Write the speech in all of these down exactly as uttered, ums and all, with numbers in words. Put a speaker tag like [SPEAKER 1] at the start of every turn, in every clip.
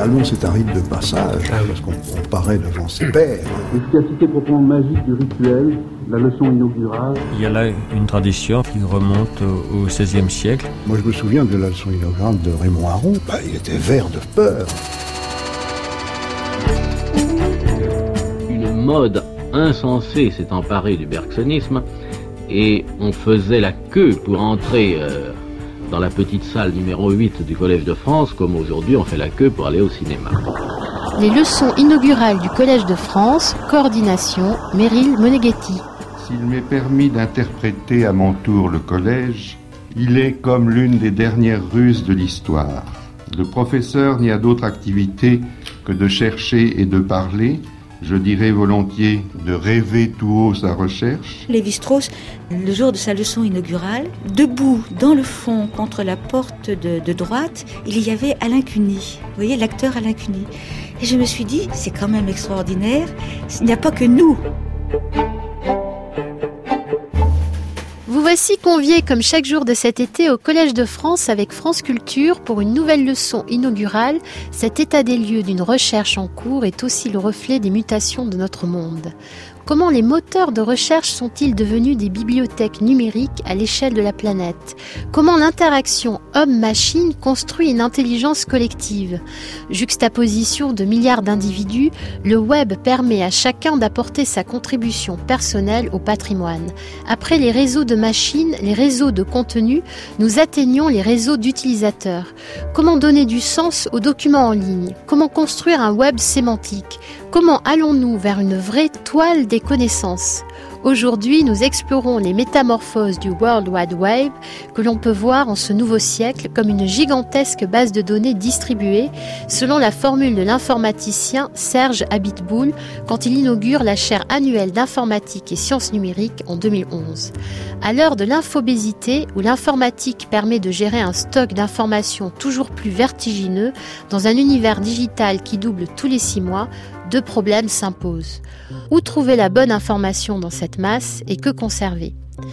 [SPEAKER 1] Généralement, c'est un rite de passage, parce qu'on on paraît devant ses pairs.
[SPEAKER 2] L'efficacité proprement magique du rituel, la leçon inaugurale.
[SPEAKER 3] Il y a là une tradition qui remonte au seizième siècle.
[SPEAKER 1] Moi, je me souviens de la leçon inaugurale de Raymond Aron. Bah, il était vert de peur.
[SPEAKER 4] Une mode insensée s'est emparée du bergsonisme et on faisait la queue pour entrer euh, dans la petite salle numéro huit du Collège de France, comme aujourd'hui on fait la queue pour aller au cinéma.
[SPEAKER 5] Les leçons inaugurales du Collège de France, coordination, Meryl Moneghetti.
[SPEAKER 6] S'il m'est permis d'interpréter à mon tour le collège, il est comme l'une des dernières ruses de l'histoire. Le professeur n'y a d'autre activité que de chercher et de parler, je dirais volontiers de rêver tout haut sa recherche.
[SPEAKER 7] Lévi-Strauss, le jour de sa leçon inaugurale, debout dans le fond contre la porte de, de droite, il y avait Alain Cuny. Vous voyez, l'acteur Alain Cuny. Et je me suis dit, c'est quand même extraordinaire, il n'y a pas que nous.
[SPEAKER 5] Vous voici conviés comme chaque jour de cet été au Collège de France avec France Culture pour une nouvelle leçon inaugurale. Cet état des lieux d'une recherche en cours est aussi le reflet des mutations de notre monde. Comment les moteurs de recherche sont-ils devenus des bibliothèques numériques à l'échelle de la planète ? Comment l'interaction homme-machine construit une intelligence collective ? Juxtaposition de milliards d'individus, le web permet à chacun d'apporter sa contribution personnelle au patrimoine. Après les réseaux de machines, les réseaux de contenu, nous atteignons les réseaux d'utilisateurs. Comment donner du sens aux documents en ligne ? Comment construire un web sémantique ? Comment allons-nous vers une vraie toile des connaissances ? Aujourd'hui, nous explorons les métamorphoses du World Wide Web que l'on peut voir en ce nouveau siècle comme une gigantesque base de données distribuée selon la formule de l'informaticien Serge Abitboul quand il inaugure la chaire annuelle d'informatique et sciences numériques en deux mille onze. À l'heure de l'infobésité, où l'informatique permet de gérer un stock d'informations toujours plus vertigineux dans un univers digital qui double tous les six mois, deux problèmes s'imposent. Où trouver la bonne information dans cette masse et que conserver ?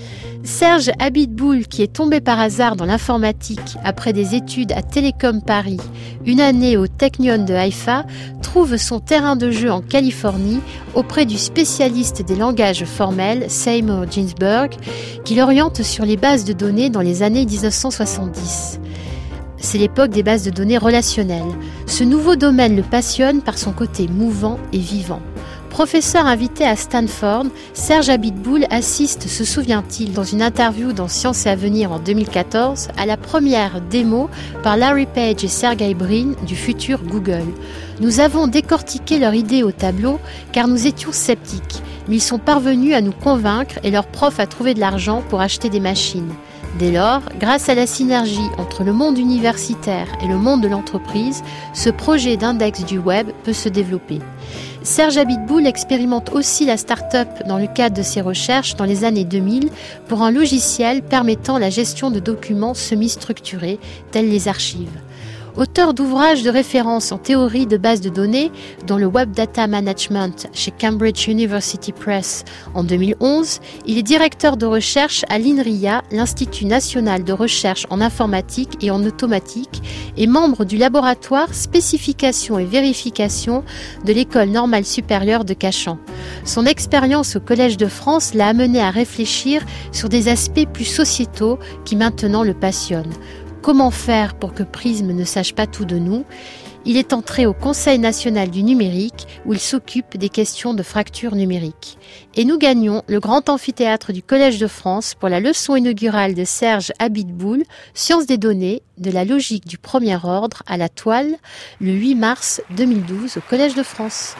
[SPEAKER 5] Serge Abitboul, qui est tombé par hasard dans l'informatique après des études à Télécom Paris, une année au Technion de Haïfa, trouve son terrain de jeu en Californie auprès du spécialiste des langages formels, Seymour Ginsburg, qui l'oriente sur les bases de données dans les années dix-neuf cent soixante-dix. C'est l'époque des bases de données relationnelles. Ce nouveau domaine le passionne par son côté mouvant et vivant. Professeur invité à Stanford, Serge Abitboul assiste, se souvient-il, dans une interview dans Science et Avenir en deux mille quatorze, à la première démo par Larry Page et Sergey Brin du futur Google. Nous avons décortiqué leur idée au tableau car nous étions sceptiques, mais ils sont parvenus à nous convaincre et leur prof a trouvé de l'argent pour acheter des machines. Dès lors, grâce à la synergie entre le monde universitaire et le monde de l'entreprise, ce projet d'index du web peut se développer. Serge Abitboul expérimente aussi la start-up dans le cadre de ses recherches dans les années deux mille pour un logiciel permettant la gestion de documents semi-structurés, tels les archives. Auteur d'ouvrages de référence en théorie de base de données, dont le Web Data Management chez Cambridge University Press en deux mille onze, il est directeur de recherche à l'INRIA, l'Institut national de recherche en informatique et en automatique, et membre du laboratoire spécification et vérification de l'École normale supérieure de Cachan. Son expérience au Collège de France l'a amené à réfléchir sur des aspects plus sociétaux qui maintenant le passionnent. Comment faire pour que Prism ne sache pas tout de nous ? Il est entré au Conseil national du numérique où il s'occupe des questions de fracture numérique. Et nous gagnons le grand amphithéâtre du Collège de France pour la leçon inaugurale de Serge Abitboul, Sciences des données, de la logique du premier ordre à la toile, le huit mars deux mille douze au Collège de France.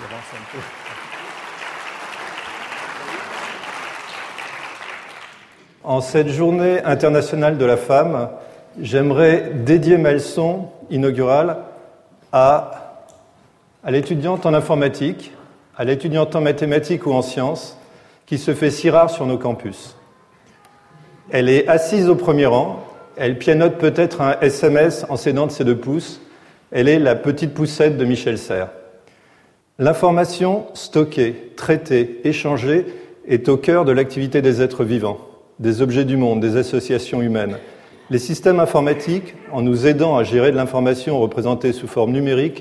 [SPEAKER 8] En cette journée internationale de la femme, j'aimerais dédier ma leçon inaugurale à, à l'étudiante en informatique, à l'étudiante en mathématiques ou en sciences, qui se fait si rare sur nos campus. Elle est assise au premier rang, elle pianote peut-être un S M S en s'aidant de ses deux pouces, elle est la petite poussette de Michel Serres. L'information stockée, traitée, échangée est au cœur de l'activité des êtres vivants, des objets du monde, des associations humaines. Les systèmes informatiques, en nous aidant à gérer de l'information représentée sous forme numérique,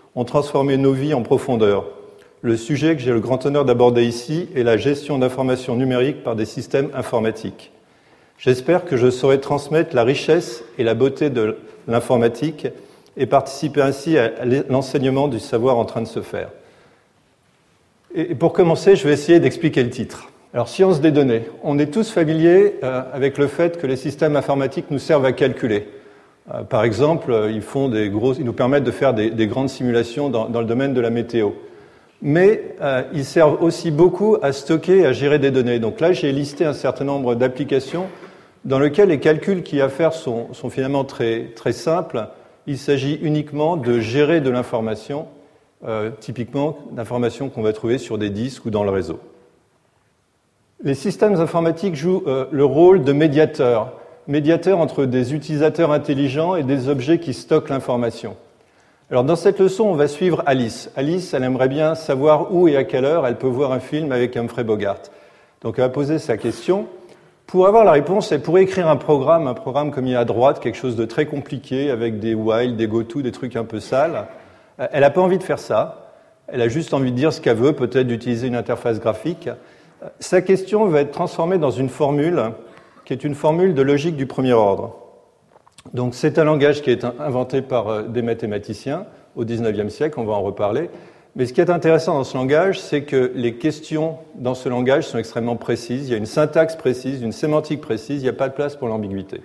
[SPEAKER 8] ont transformé nos vies en profondeur. Le sujet que j'ai le grand honneur d'aborder ici est la gestion d'informations numériques par des systèmes informatiques. J'espère que je saurai transmettre la richesse et la beauté de l'informatique et participer ainsi à l'enseignement du savoir en train de se faire. Et pour commencer, je vais essayer d'expliquer le titre. Alors, science des données. On est tous familiers euh, avec le fait que les systèmes informatiques nous servent à calculer. Euh, par exemple, ils, font des gros, ils nous permettent de faire des, des grandes simulations dans, dans le domaine de la météo. Mais euh, ils servent aussi beaucoup à stocker et à gérer des données. Donc là, j'ai listé un certain nombre d'applications dans lesquelles les calculs qu'il y a à faire sont, sont finalement très, très simples. Il s'agit uniquement de gérer de l'information, euh, typiquement d'informations qu'on va trouver sur des disques ou dans le réseau. Les systèmes informatiques jouent euh, le rôle de médiateur, médiateur entre des utilisateurs intelligents et des objets qui stockent l'information. Alors dans cette leçon, on va suivre Alice. Alice, elle aimerait bien savoir où et à quelle heure elle peut voir un film avec Humphrey Bogart. Donc elle va poser sa question. Pour avoir la réponse, elle pourrait écrire un programme, un programme comme il y a à droite, quelque chose de très compliqué, avec des while, des goto, des trucs un peu sales. Elle n'a pas envie de faire ça. Elle a juste envie de dire ce qu'elle veut, peut-être d'utiliser une interface graphique. Sa question va être transformée dans une formule qui est une formule de logique du premier ordre. Donc c'est un langage qui est inventé par des mathématiciens au dix-neuvième siècle, on va en reparler. Mais ce qui est intéressant dans ce langage, c'est que les questions dans ce langage sont extrêmement précises. Il y a une syntaxe précise, une sémantique précise, il n'y a pas de place pour l'ambiguïté.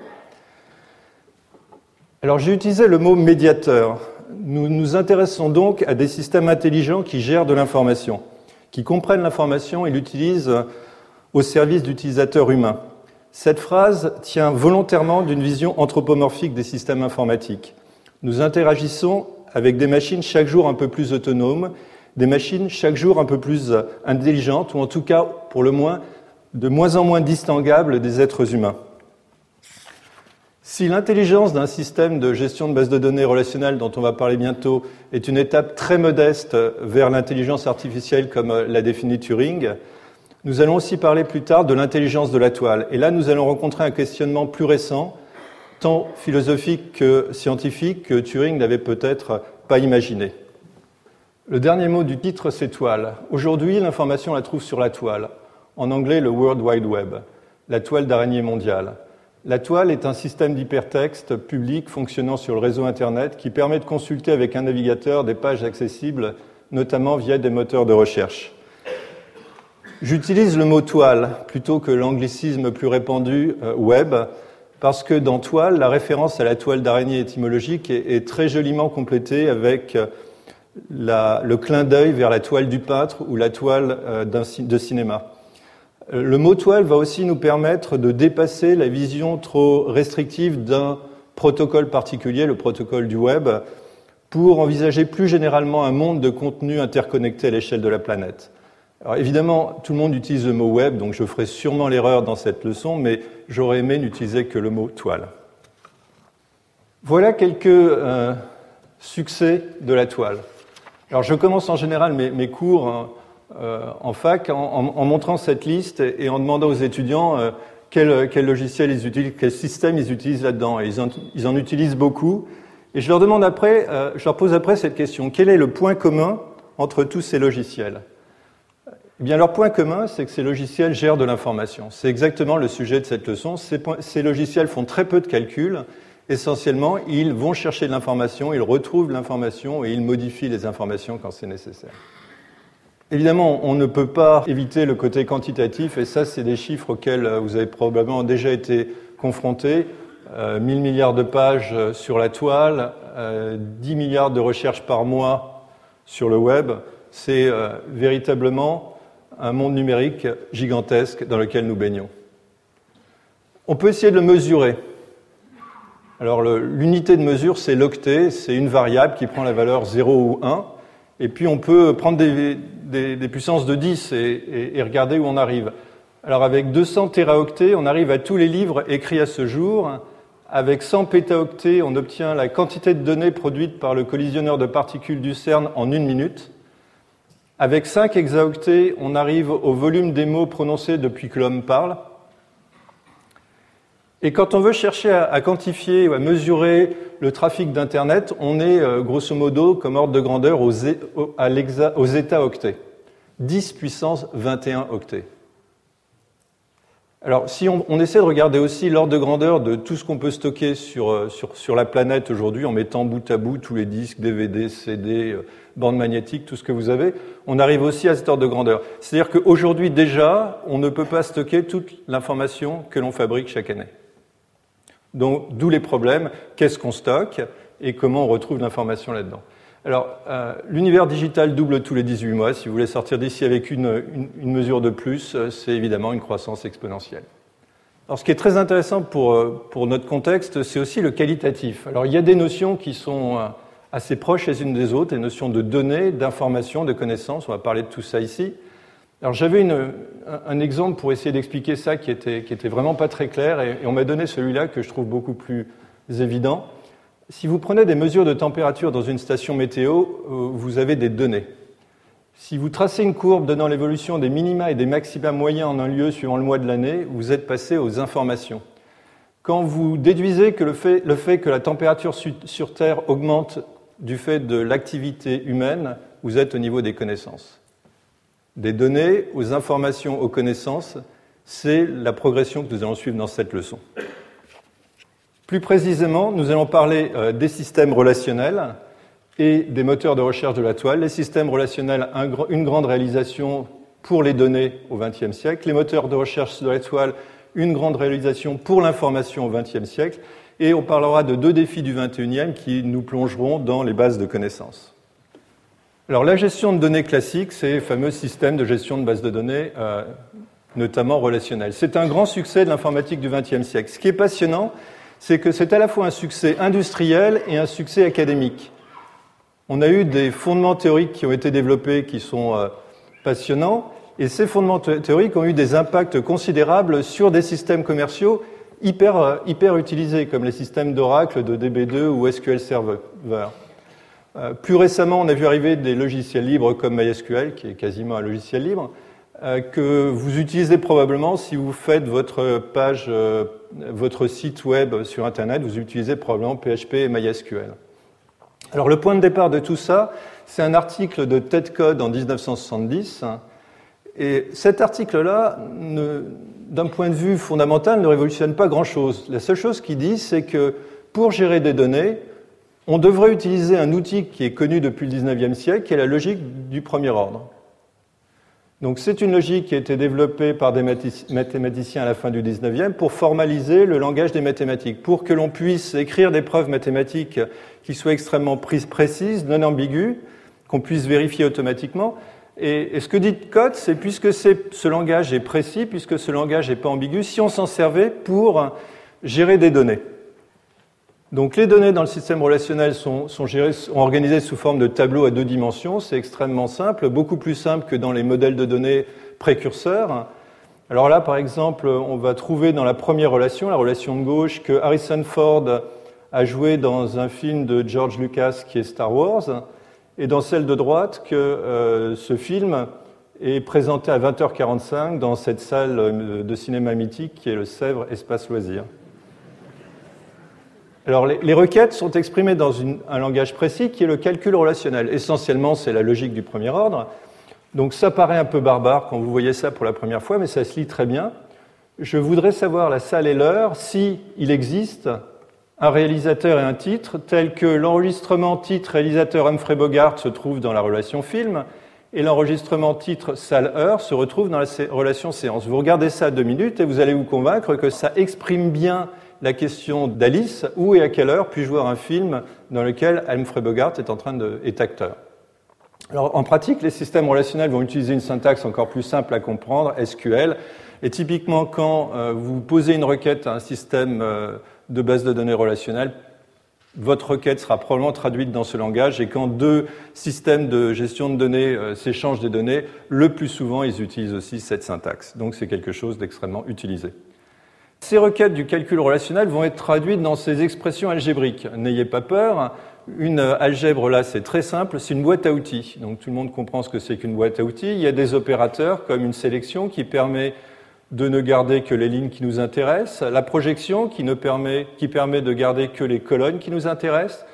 [SPEAKER 8] Alors j'ai utilisé le mot médiateur. Nous nous intéressons donc à des systèmes intelligents qui gèrent de l'information, qui comprennent l'information et l'utilisent au service d'utilisateurs humains. Cette phrase tient volontairement d'une vision anthropomorphique des systèmes informatiques. Nous interagissons avec des machines chaque jour un peu plus autonomes, des machines chaque jour un peu plus intelligentes, ou en tout cas, pour le moins, de moins en moins distinguables des êtres humains. Si l'intelligence d'un système de gestion de base de données relationnelle, dont on va parler bientôt, est une étape très modeste vers l'intelligence artificielle comme l'a défini Turing, nous allons aussi parler plus tard de l'intelligence de la toile. Et là, nous allons rencontrer un questionnement plus récent, tant philosophique que scientifique, que Turing n'avait peut-être pas imaginé. Le dernier mot du titre, c'est toile. Aujourd'hui, l'information, on la trouve sur la toile. En anglais, le World Wide Web, la toile d'araignée mondiale. La toile est un système d'hypertexte public fonctionnant sur le réseau Internet qui permet de consulter avec un navigateur des pages accessibles, notamment via des moteurs de recherche. J'utilise le mot toile plutôt que l'anglicisme plus répandu euh, web, parce que dans toile, la référence à la toile d'araignée étymologique est, est très joliment complétée avec la, le clin d'œil vers la toile du peintre ou la toile euh, d'un, de cinéma. Le mot toile va aussi nous permettre de dépasser la vision trop restrictive d'un protocole particulier, le protocole du web, pour envisager plus généralement un monde de contenu interconnecté à l'échelle de la planète. Alors évidemment, tout le monde utilise le mot web, donc je ferai sûrement l'erreur dans cette leçon, mais j'aurais aimé n'utiliser que le mot toile. Voilà quelques euh, succès de la toile. Alors je commence en général mes, mes cours hein, euh, en fac en, en, en montrant cette liste et en demandant aux étudiants euh, quel, quel logiciel ils utilisent, quel système ils utilisent là-dedans. Et ils, en, ils en utilisent beaucoup. Et je leur demande après, euh, je leur pose après cette question: quel est le point commun entre tous ces logiciels ? Eh bien, leur point commun, c'est que ces logiciels gèrent de l'information. C'est exactement le sujet de cette leçon. Ces, ces logiciels font très peu de calculs. Essentiellement, ils vont chercher de l'information, ils retrouvent l'information et ils modifient les informations quand c'est nécessaire. Évidemment, on ne peut pas éviter le côté quantitatif, et ça, c'est des chiffres auxquels vous avez probablement déjà été confrontés. Euh, mille milliards de pages sur la toile, euh, dix milliards de recherches par mois sur le web. C'est euh, véritablement un monde numérique gigantesque dans lequel nous baignons. On peut essayer de le mesurer. Alors le, l'unité de mesure, c'est l'octet, c'est une variable qui prend la valeur zéro ou un, et puis on peut prendre des, des, des puissances de dix et, et, et regarder où on arrive. Alors avec deux cents téraoctets, on arrive à tous les livres écrits à ce jour. Avec cent pétaoctets, on obtient la quantité de données produites par le collisionneur de particules du CERN en une minute. Avec cinq hexaoctets, on arrive au volume des mots prononcés depuis que l'homme parle. Et quand on veut chercher à, à quantifier ou à mesurer le trafic d'Internet, on est euh, grosso modo comme ordre de grandeur aux, aux, à aux états-octets. dix puissance vingt et un octets. Alors, si on, on essaie de regarder aussi l'ordre de grandeur de tout ce qu'on peut stocker sur, sur, sur la planète aujourd'hui, en mettant bout à bout tous les disques, D V D, C D, euh, bandes magnétiques, tout ce que vous avez, on arrive aussi à cet ordre de grandeur. C'est-à-dire qu'aujourd'hui, déjà, on ne peut pas stocker toute l'information que l'on fabrique chaque année. Donc, d'où les problèmes, qu'est-ce qu'on stocke et comment on retrouve l'information là-dedans. Alors, euh, l'univers digital double tous les dix-huit mois. Si vous voulez sortir d'ici avec une, une, une mesure de plus, c'est évidemment une croissance exponentielle. Alors, ce qui est très intéressant pour, pour notre contexte, c'est aussi le qualitatif. Alors, il y a des notions qui sont assez proches les unes des autres, les notions de données, d'informations, de connaissances. On va parler de tout ça ici. Alors, j'avais une, un, un exemple pour essayer d'expliquer ça qui était, qui était vraiment pas très clair, et, et on m'a donné celui-là que je trouve beaucoup plus évident. Si vous prenez des mesures de température dans une station météo, vous avez des données. Si vous tracez une courbe donnant l'évolution des minima et des maxima moyens en un lieu suivant le mois de l'année, vous êtes passé aux informations. Quand vous déduisez que le fait, le fait que la température su, sur Terre augmente du fait de l'activité humaine, vous êtes au niveau des connaissances. Des données aux informations, aux connaissances, c'est la progression que nous allons suivre dans cette leçon. Plus précisément, nous allons parler euh, des systèmes relationnels et des moteurs de recherche de la toile. Les systèmes relationnels, un, une grande réalisation pour les données au vingtième siècle. Les moteurs de recherche de la toile, une grande réalisation pour l'information au vingtième siècle. Et on parlera de deux défis du vingt et unième qui nous plongeront dans les bases de connaissances. Alors, la gestion de données classique, c'est les fameux systèmes de gestion de bases de données, euh, notamment relationnels. C'est un grand succès de l'informatique du vingtième siècle. Ce qui est passionnant, c'est que c'est à la fois un succès industriel et un succès académique. On a eu des fondements théoriques qui ont été développés qui sont euh, passionnants, et ces fondements théoriques ont eu des impacts considérables sur des systèmes commerciaux hyper, euh, hyper utilisés, comme les systèmes d'Oracle, de D B deux ou S Q L Server. Euh, plus récemment, on a vu arriver des logiciels libres comme MySQL, qui est quasiment un logiciel libre, euh, que vous utilisez probablement si vous faites votre page, euh, votre site web sur Internet, vous utilisez probablement P H P et MySQL. Alors, le point de départ de tout ça, c'est un article de Ted Code en dix-neuf cent soixante-dix, et cet article-là, ne, d'un point de vue fondamental, ne révolutionne pas grand-chose. La seule chose qu'il dit, c'est que pour gérer des données, on devrait utiliser un outil qui est connu depuis le dix-neuvième siècle, qui est la logique du premier ordre. Donc c'est une logique qui a été développée par des mathématiciens à la fin du dix-neuvième pour formaliser le langage des mathématiques, pour que l'on puisse écrire des preuves mathématiques qui soient extrêmement précises, non ambiguës, qu'on puisse vérifier automatiquement. Et, et ce que dit Code, c'est puisque c'est, ce langage est précis, puisque ce langage n'est pas ambigu, si on s'en servait pour gérer des données. Donc les données dans le système relationnel sont, sont, gérées, sont organisées sous forme de tableaux à deux dimensions. C'est extrêmement simple, beaucoup plus simple que dans les modèles de données précurseurs. Alors là, par exemple, on va trouver dans la première relation, la relation de gauche, que Harrison Ford a joué dans un film de George Lucas qui est Star Wars, et dans celle de droite, que euh, ce film est présenté à vingt heures quarante-cinq dans cette salle de cinéma mythique qui est le Sèvres Espace Loisirs. Alors, les, les requêtes sont exprimées dans une, un langage précis qui est le calcul relationnel. Essentiellement, c'est la logique du premier ordre. Donc, ça paraît un peu barbare quand vous voyez ça pour la première fois, mais ça se lit très bien. Je voudrais savoir la salle et l'heure si il existe un réalisateur et un titre, tel que l'enregistrement titre-réalisateur Humphrey Bogart se trouve dans la relation film, et l'enregistrement titre-salle-heure se retrouve dans la sé- relation séance. Vous regardez ça deux minutes et vous allez vous convaincre que ça exprime bien la question d'Alice, où et à quelle heure puis-je voir un film dans lequel Humphrey Bogart est en train de, est acteur. Alors, en pratique, les systèmes relationnels vont utiliser une syntaxe encore plus simple à comprendre, S Q L, et typiquement, quand euh, vous posez une requête à un système euh, de base de données relationnelle, votre requête sera probablement traduite dans ce langage, et quand deux systèmes de gestion de données euh, s'échangent des données, le plus souvent, ils utilisent aussi cette syntaxe. Donc, c'est quelque chose d'extrêmement utilisé. Ces requêtes du calcul relationnel vont être traduites dans ces expressions algébriques. N'ayez pas peur, une algèbre là, c'est très simple, c'est une boîte à outils. Donc tout le monde comprend ce que c'est qu'une boîte à outils. Il y a des opérateurs comme une sélection qui permet de ne garder que les lignes qui nous intéressent, la projection qui, ne permet, qui permet de garder que les colonnes qui nous intéressent,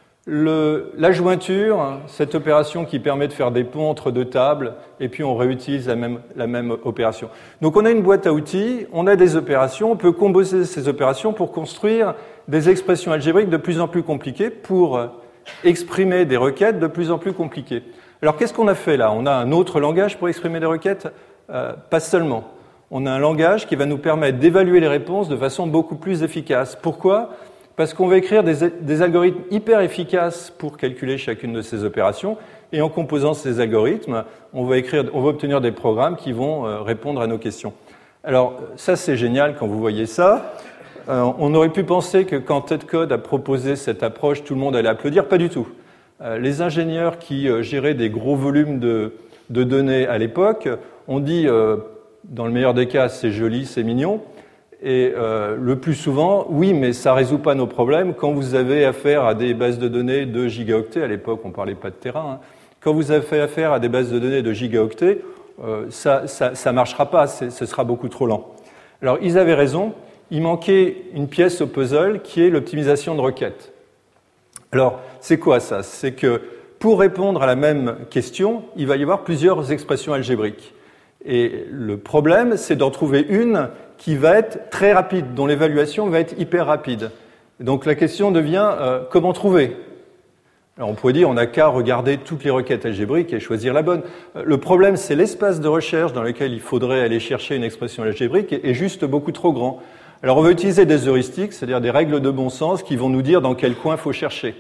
[SPEAKER 8] le, la jointure, cette opération qui permet de faire des ponts entre deux tables, et puis on réutilise la même, la même opération. Donc on a une boîte à outils, on a des opérations, on peut composer ces opérations pour construire des expressions algébriques de plus en plus compliquées, pour exprimer des requêtes de plus en plus compliquées. Alors qu'est-ce qu'on a fait là? On a un autre langage pour exprimer des requêtes? euh, Pas seulement. On a un langage qui va nous permettre d'évaluer les réponses de façon beaucoup plus efficace. Pourquoi? Parce qu'on va écrire des, des algorithmes hyper efficaces pour calculer chacune de ces opérations, et en composant ces algorithmes, on va, écrire, on va obtenir des programmes qui vont euh, répondre à nos questions. Alors ça c'est génial quand vous voyez ça. Euh, on aurait pu penser que quand TEDCode a proposé cette approche, tout le monde allait applaudir. Pas du tout. Euh, les ingénieurs qui euh, géraient des gros volumes de, de données à l'époque ont dit, euh, dans le meilleur des cas, c'est joli, c'est mignon. Et euh, le plus souvent, oui, mais ça ne résout pas nos problèmes. Quand vous avez affaire à des bases de données de gigaoctets, à l'époque on ne parlait pas de terrain, hein, quand vous avez affaire à des bases de données de gigaoctets, euh, ça ne ça, ça marchera pas, ce sera beaucoup trop lent. Alors ils avaient raison, il manquait une pièce au puzzle qui est l'optimisation de requêtes. Alors c'est quoi ça? C'est que pour répondre à la même question, il va y avoir plusieurs expressions algébriques. Et le problème, c'est d'en trouver une qui va être très rapide, dont l'évaluation va être hyper rapide. Donc la question devient euh, comment trouver? Alors on pourrait dire on n'a qu'à regarder toutes les requêtes algébriques et choisir la bonne. Le problème, c'est l'espace de recherche dans lequel il faudrait aller chercher une expression algébrique est juste beaucoup trop grand. Alors on va utiliser des heuristiques, c'est-à-dire des règles de bon sens qui vont nous dire dans quel coin il faut chercher.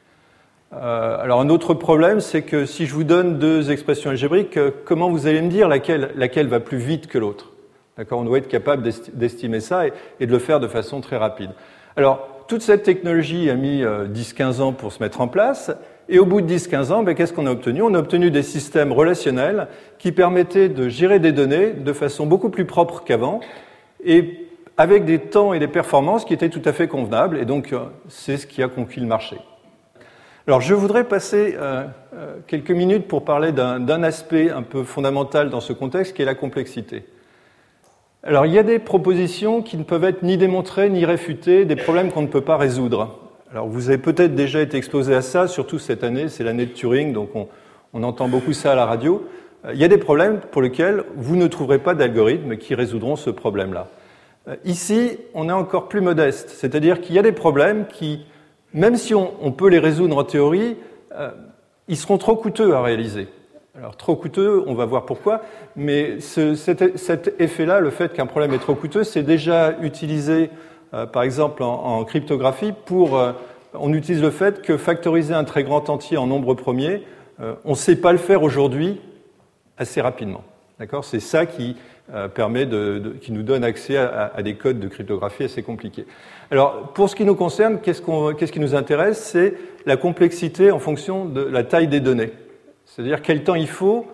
[SPEAKER 8] Euh, alors un autre problème, c'est que si je vous donne deux expressions algébriques, comment vous allez me dire laquelle, laquelle va plus vite que l'autre? D'accord, on doit être capable d'estimer ça et, et de le faire de façon très rapide. Alors, toute cette technologie a mis euh, dix à quinze ans pour se mettre en place, et au bout de dix à quinze ans, ben, qu'est-ce qu'on a obtenu? On a obtenu des systèmes relationnels qui permettaient de gérer des données de façon beaucoup plus propre qu'avant, et avec des temps et des performances qui étaient tout à fait convenables, et donc euh, c'est ce qui a conquis le marché. Alors, je voudrais passer euh, euh, quelques minutes pour parler d'un, d'un aspect un peu fondamental dans ce contexte, qui est la complexité. Alors, il y a des propositions qui ne peuvent être ni démontrées ni réfutées, des problèmes qu'on ne peut pas résoudre. Alors, vous avez peut-être déjà été exposé à ça, surtout cette année, c'est l'année de Turing, donc on, on entend beaucoup ça à la radio. Il y a des problèmes pour lesquels vous ne trouverez pas d'algorithmes qui résoudront ce problème-là. Ici, on est encore plus modeste, c'est-à-dire qu'il y a des problèmes qui, même si on, on peut les résoudre en théorie, euh, ils seront trop coûteux à réaliser. Alors, trop coûteux, on va voir pourquoi, mais ce, cet, cet effet-là, le fait qu'un problème est trop coûteux, c'est déjà utilisé, euh, par exemple, en, en cryptographie, pour, euh, on utilise le fait que factoriser un très grand entier en nombre premier, euh, on ne sait pas le faire aujourd'hui assez rapidement. D'accord ? C'est ça qui euh, permet de, de, qui nous donne accès à, à des codes de cryptographie assez compliqués. Alors, pour ce qui nous concerne, qu'est-ce, qu'on, qu'est-ce qui nous intéresse? C'est la complexité en fonction de la taille des données. C'est-à-dire quel temps il faut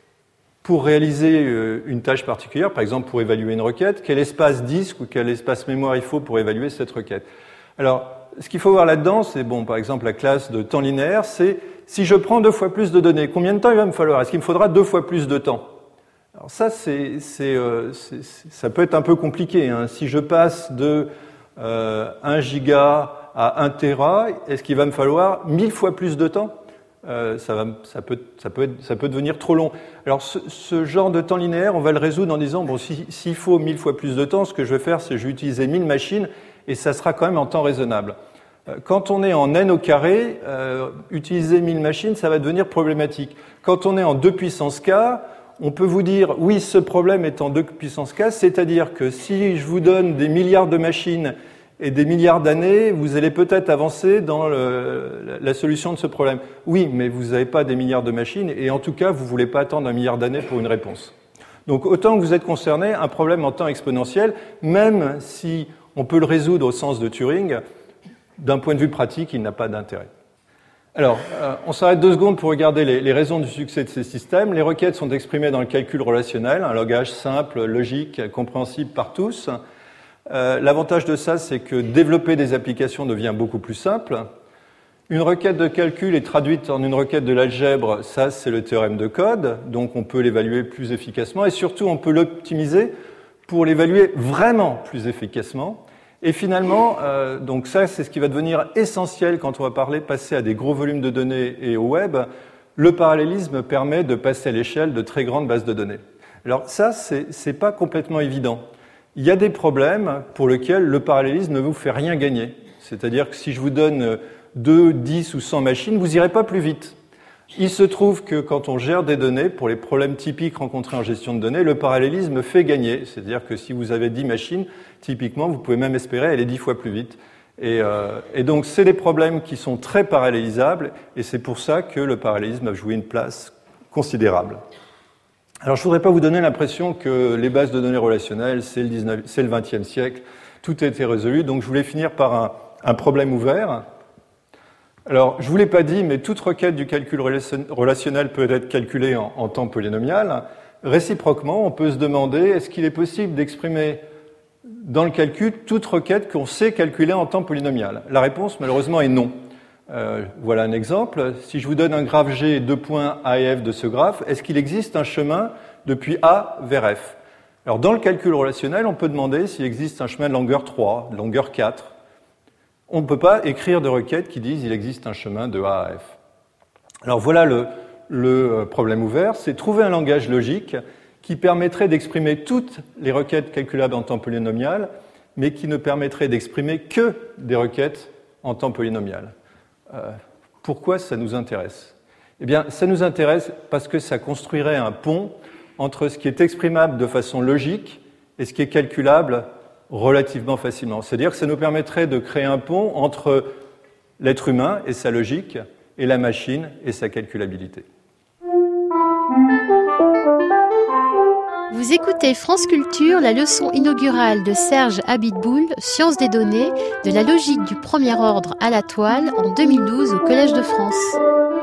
[SPEAKER 8] pour réaliser une tâche particulière, par exemple pour évaluer une requête, quel espace disque ou quel espace mémoire il faut pour évaluer cette requête. Alors, ce qu'il faut voir là-dedans, c'est, bon, par exemple, la classe de temps linéaire, c'est si je prends deux fois plus de données, combien de temps il va me falloir? Est-ce qu'il me faudra deux fois plus de temps? Alors ça, c'est, c'est, euh, c'est, ça peut être un peu compliqué, hein. Si je passe de euh, un giga à un téra, est-ce qu'il va me falloir mille fois plus de temps? Euh, ça, va, ça, peut, ça, peut être, ça peut devenir trop long. Alors ce, ce genre de temps linéaire, on va le résoudre en disant, bon, si, s'il faut mille fois plus de temps, ce que je vais faire, c'est que je vais utiliser mille machines et ça sera quand même en temps raisonnable. Euh, quand on est en n au carré, euh, utiliser mille machines, ça va devenir problématique. Quand on est en deux puissance k, on peut vous dire, oui, ce problème est en deux puissance k, c'est-à-dire que si je vous donne des milliards de machines et des milliards d'années, vous allez peut-être avancer dans le, la solution de ce problème. Oui, mais vous n'avez pas des milliards de machines, et en tout cas, vous ne voulez pas attendre un milliard d'années pour une réponse. Donc, autant que vous êtes concerné, un problème en temps exponentiel, même si on peut le résoudre au sens de Turing, d'un point de vue pratique, il n'a pas d'intérêt. Alors, euh, on s'arrête deux secondes pour regarder les, les raisons du succès de ces systèmes. Les requêtes sont exprimées dans le calcul relationnel, un langage simple, logique, compréhensible par tous. Euh, l'avantage de ça, c'est que développer des applications devient beaucoup plus simple. Une requête de calcul est traduite en une requête de l'algèbre, ça c'est le théorème de code, donc on peut l'évaluer plus efficacement et surtout on peut l'optimiser pour l'évaluer vraiment plus efficacement. Et finalement, euh, donc ça, c'est ce qui va devenir essentiel quand on va parler, passer à des gros volumes de données et au web. Le parallélisme permet de passer à l'échelle de très grandes bases de données. Alors ça, c'est, c'est pas complètement évident. Il y a des problèmes pour lesquels le parallélisme ne vous fait rien gagner. C'est-à-dire que si je vous donne deux, dix ou cent machines, vous n'irez pas plus vite. Il se trouve que quand on gère des données, pour les problèmes typiques rencontrés en gestion de données, le parallélisme fait gagner. C'est-à-dire que si vous avez dix machines, typiquement, vous pouvez même espérer aller dix fois plus vite. Et, euh, et donc, c'est des problèmes qui sont très parallélisables, et c'est pour ça que le parallélisme a joué une place considérable. Alors, je ne voudrais pas vous donner l'impression que les bases de données relationnelles, c'est le, dix-neuvième, c'est le vingtième siècle, tout a été résolu, donc je voulais finir par un, un problème ouvert. Alors, je ne vous l'ai pas dit, mais toute requête du calcul relationnel peut être calculée en, en temps polynomial. Réciproquement, on peut se demander, est-ce qu'il est possible d'exprimer dans le calcul toute requête qu'on sait calculer en temps polynomial? La réponse, malheureusement, est non. Euh, voilà un exemple. Si je vous donne un graphe G, deux points A et F de ce graphe, est-ce qu'il existe un chemin depuis A vers F? Alors, dans le calcul relationnel, on peut demander s'il existe un chemin de longueur trois, de longueur quatre. On ne peut pas écrire de requêtes qui disent qu'il existe un chemin de A à F. Alors voilà le, le problème ouvert, c'est trouver un langage logique qui permettrait d'exprimer toutes les requêtes calculables en temps polynomial, mais qui ne permettrait d'exprimer que des requêtes en temps polynomial. Euh, pourquoi ça nous intéresse? Eh bien, ça nous intéresse parce que ça construirait un pont entre ce qui est exprimable de façon logique et ce qui est calculable relativement facilement. C'est-à-dire que ça nous permettrait de créer un pont entre l'être humain et sa logique et la machine et sa calculabilité.
[SPEAKER 5] Vous écoutez France Culture, la leçon inaugurale de Serge Abitboul, Sciences des données, de la logique du premier ordre à la toile, en deux mille douze au Collège de France.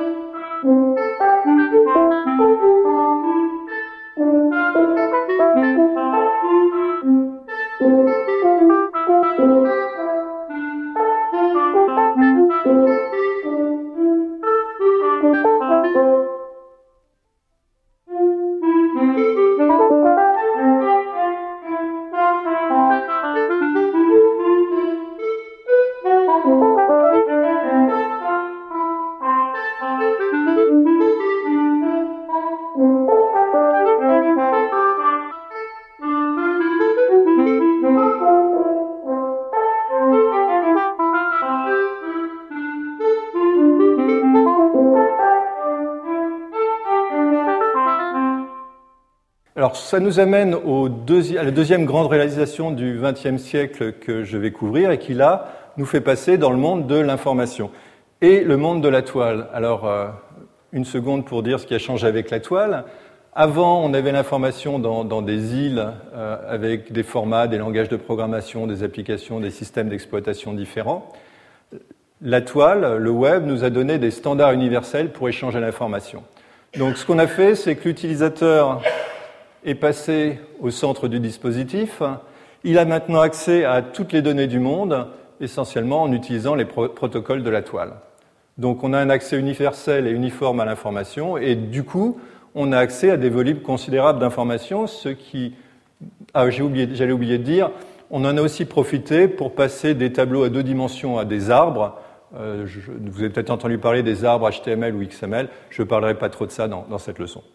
[SPEAKER 8] Alors, ça nous amène au deuxi- à la deuxième grande réalisation du vingtième siècle que je vais couvrir et qui, là, nous fait passer dans le monde de l'information et le monde de la toile. Alors, euh, une seconde pour dire ce qui a changé avec la toile. Avant, on avait l'information dans, dans des îles euh, avec des formats, des langages de programmation, des applications, des systèmes d'exploitation différents. La toile, le web, nous a donné des standards universels pour échanger l'information. Donc, ce qu'on a fait, c'est que l'utilisateur est passé au centre du dispositif. Il a maintenant accès à toutes les données du monde, essentiellement en utilisant les pro- protocoles de la toile. Donc on a un accès universel et uniforme à l'information, et du coup, on a accès à des volumes considérables d'informations, ce qui... Ah, j'ai oublié, j'allais oublier de dire, on en a aussi profité pour passer des tableaux à deux dimensions à des arbres. Euh, je, vous avez peut-être entendu parler des arbres H T M L ou X M L, je ne parlerai pas trop de ça dans, dans cette leçon.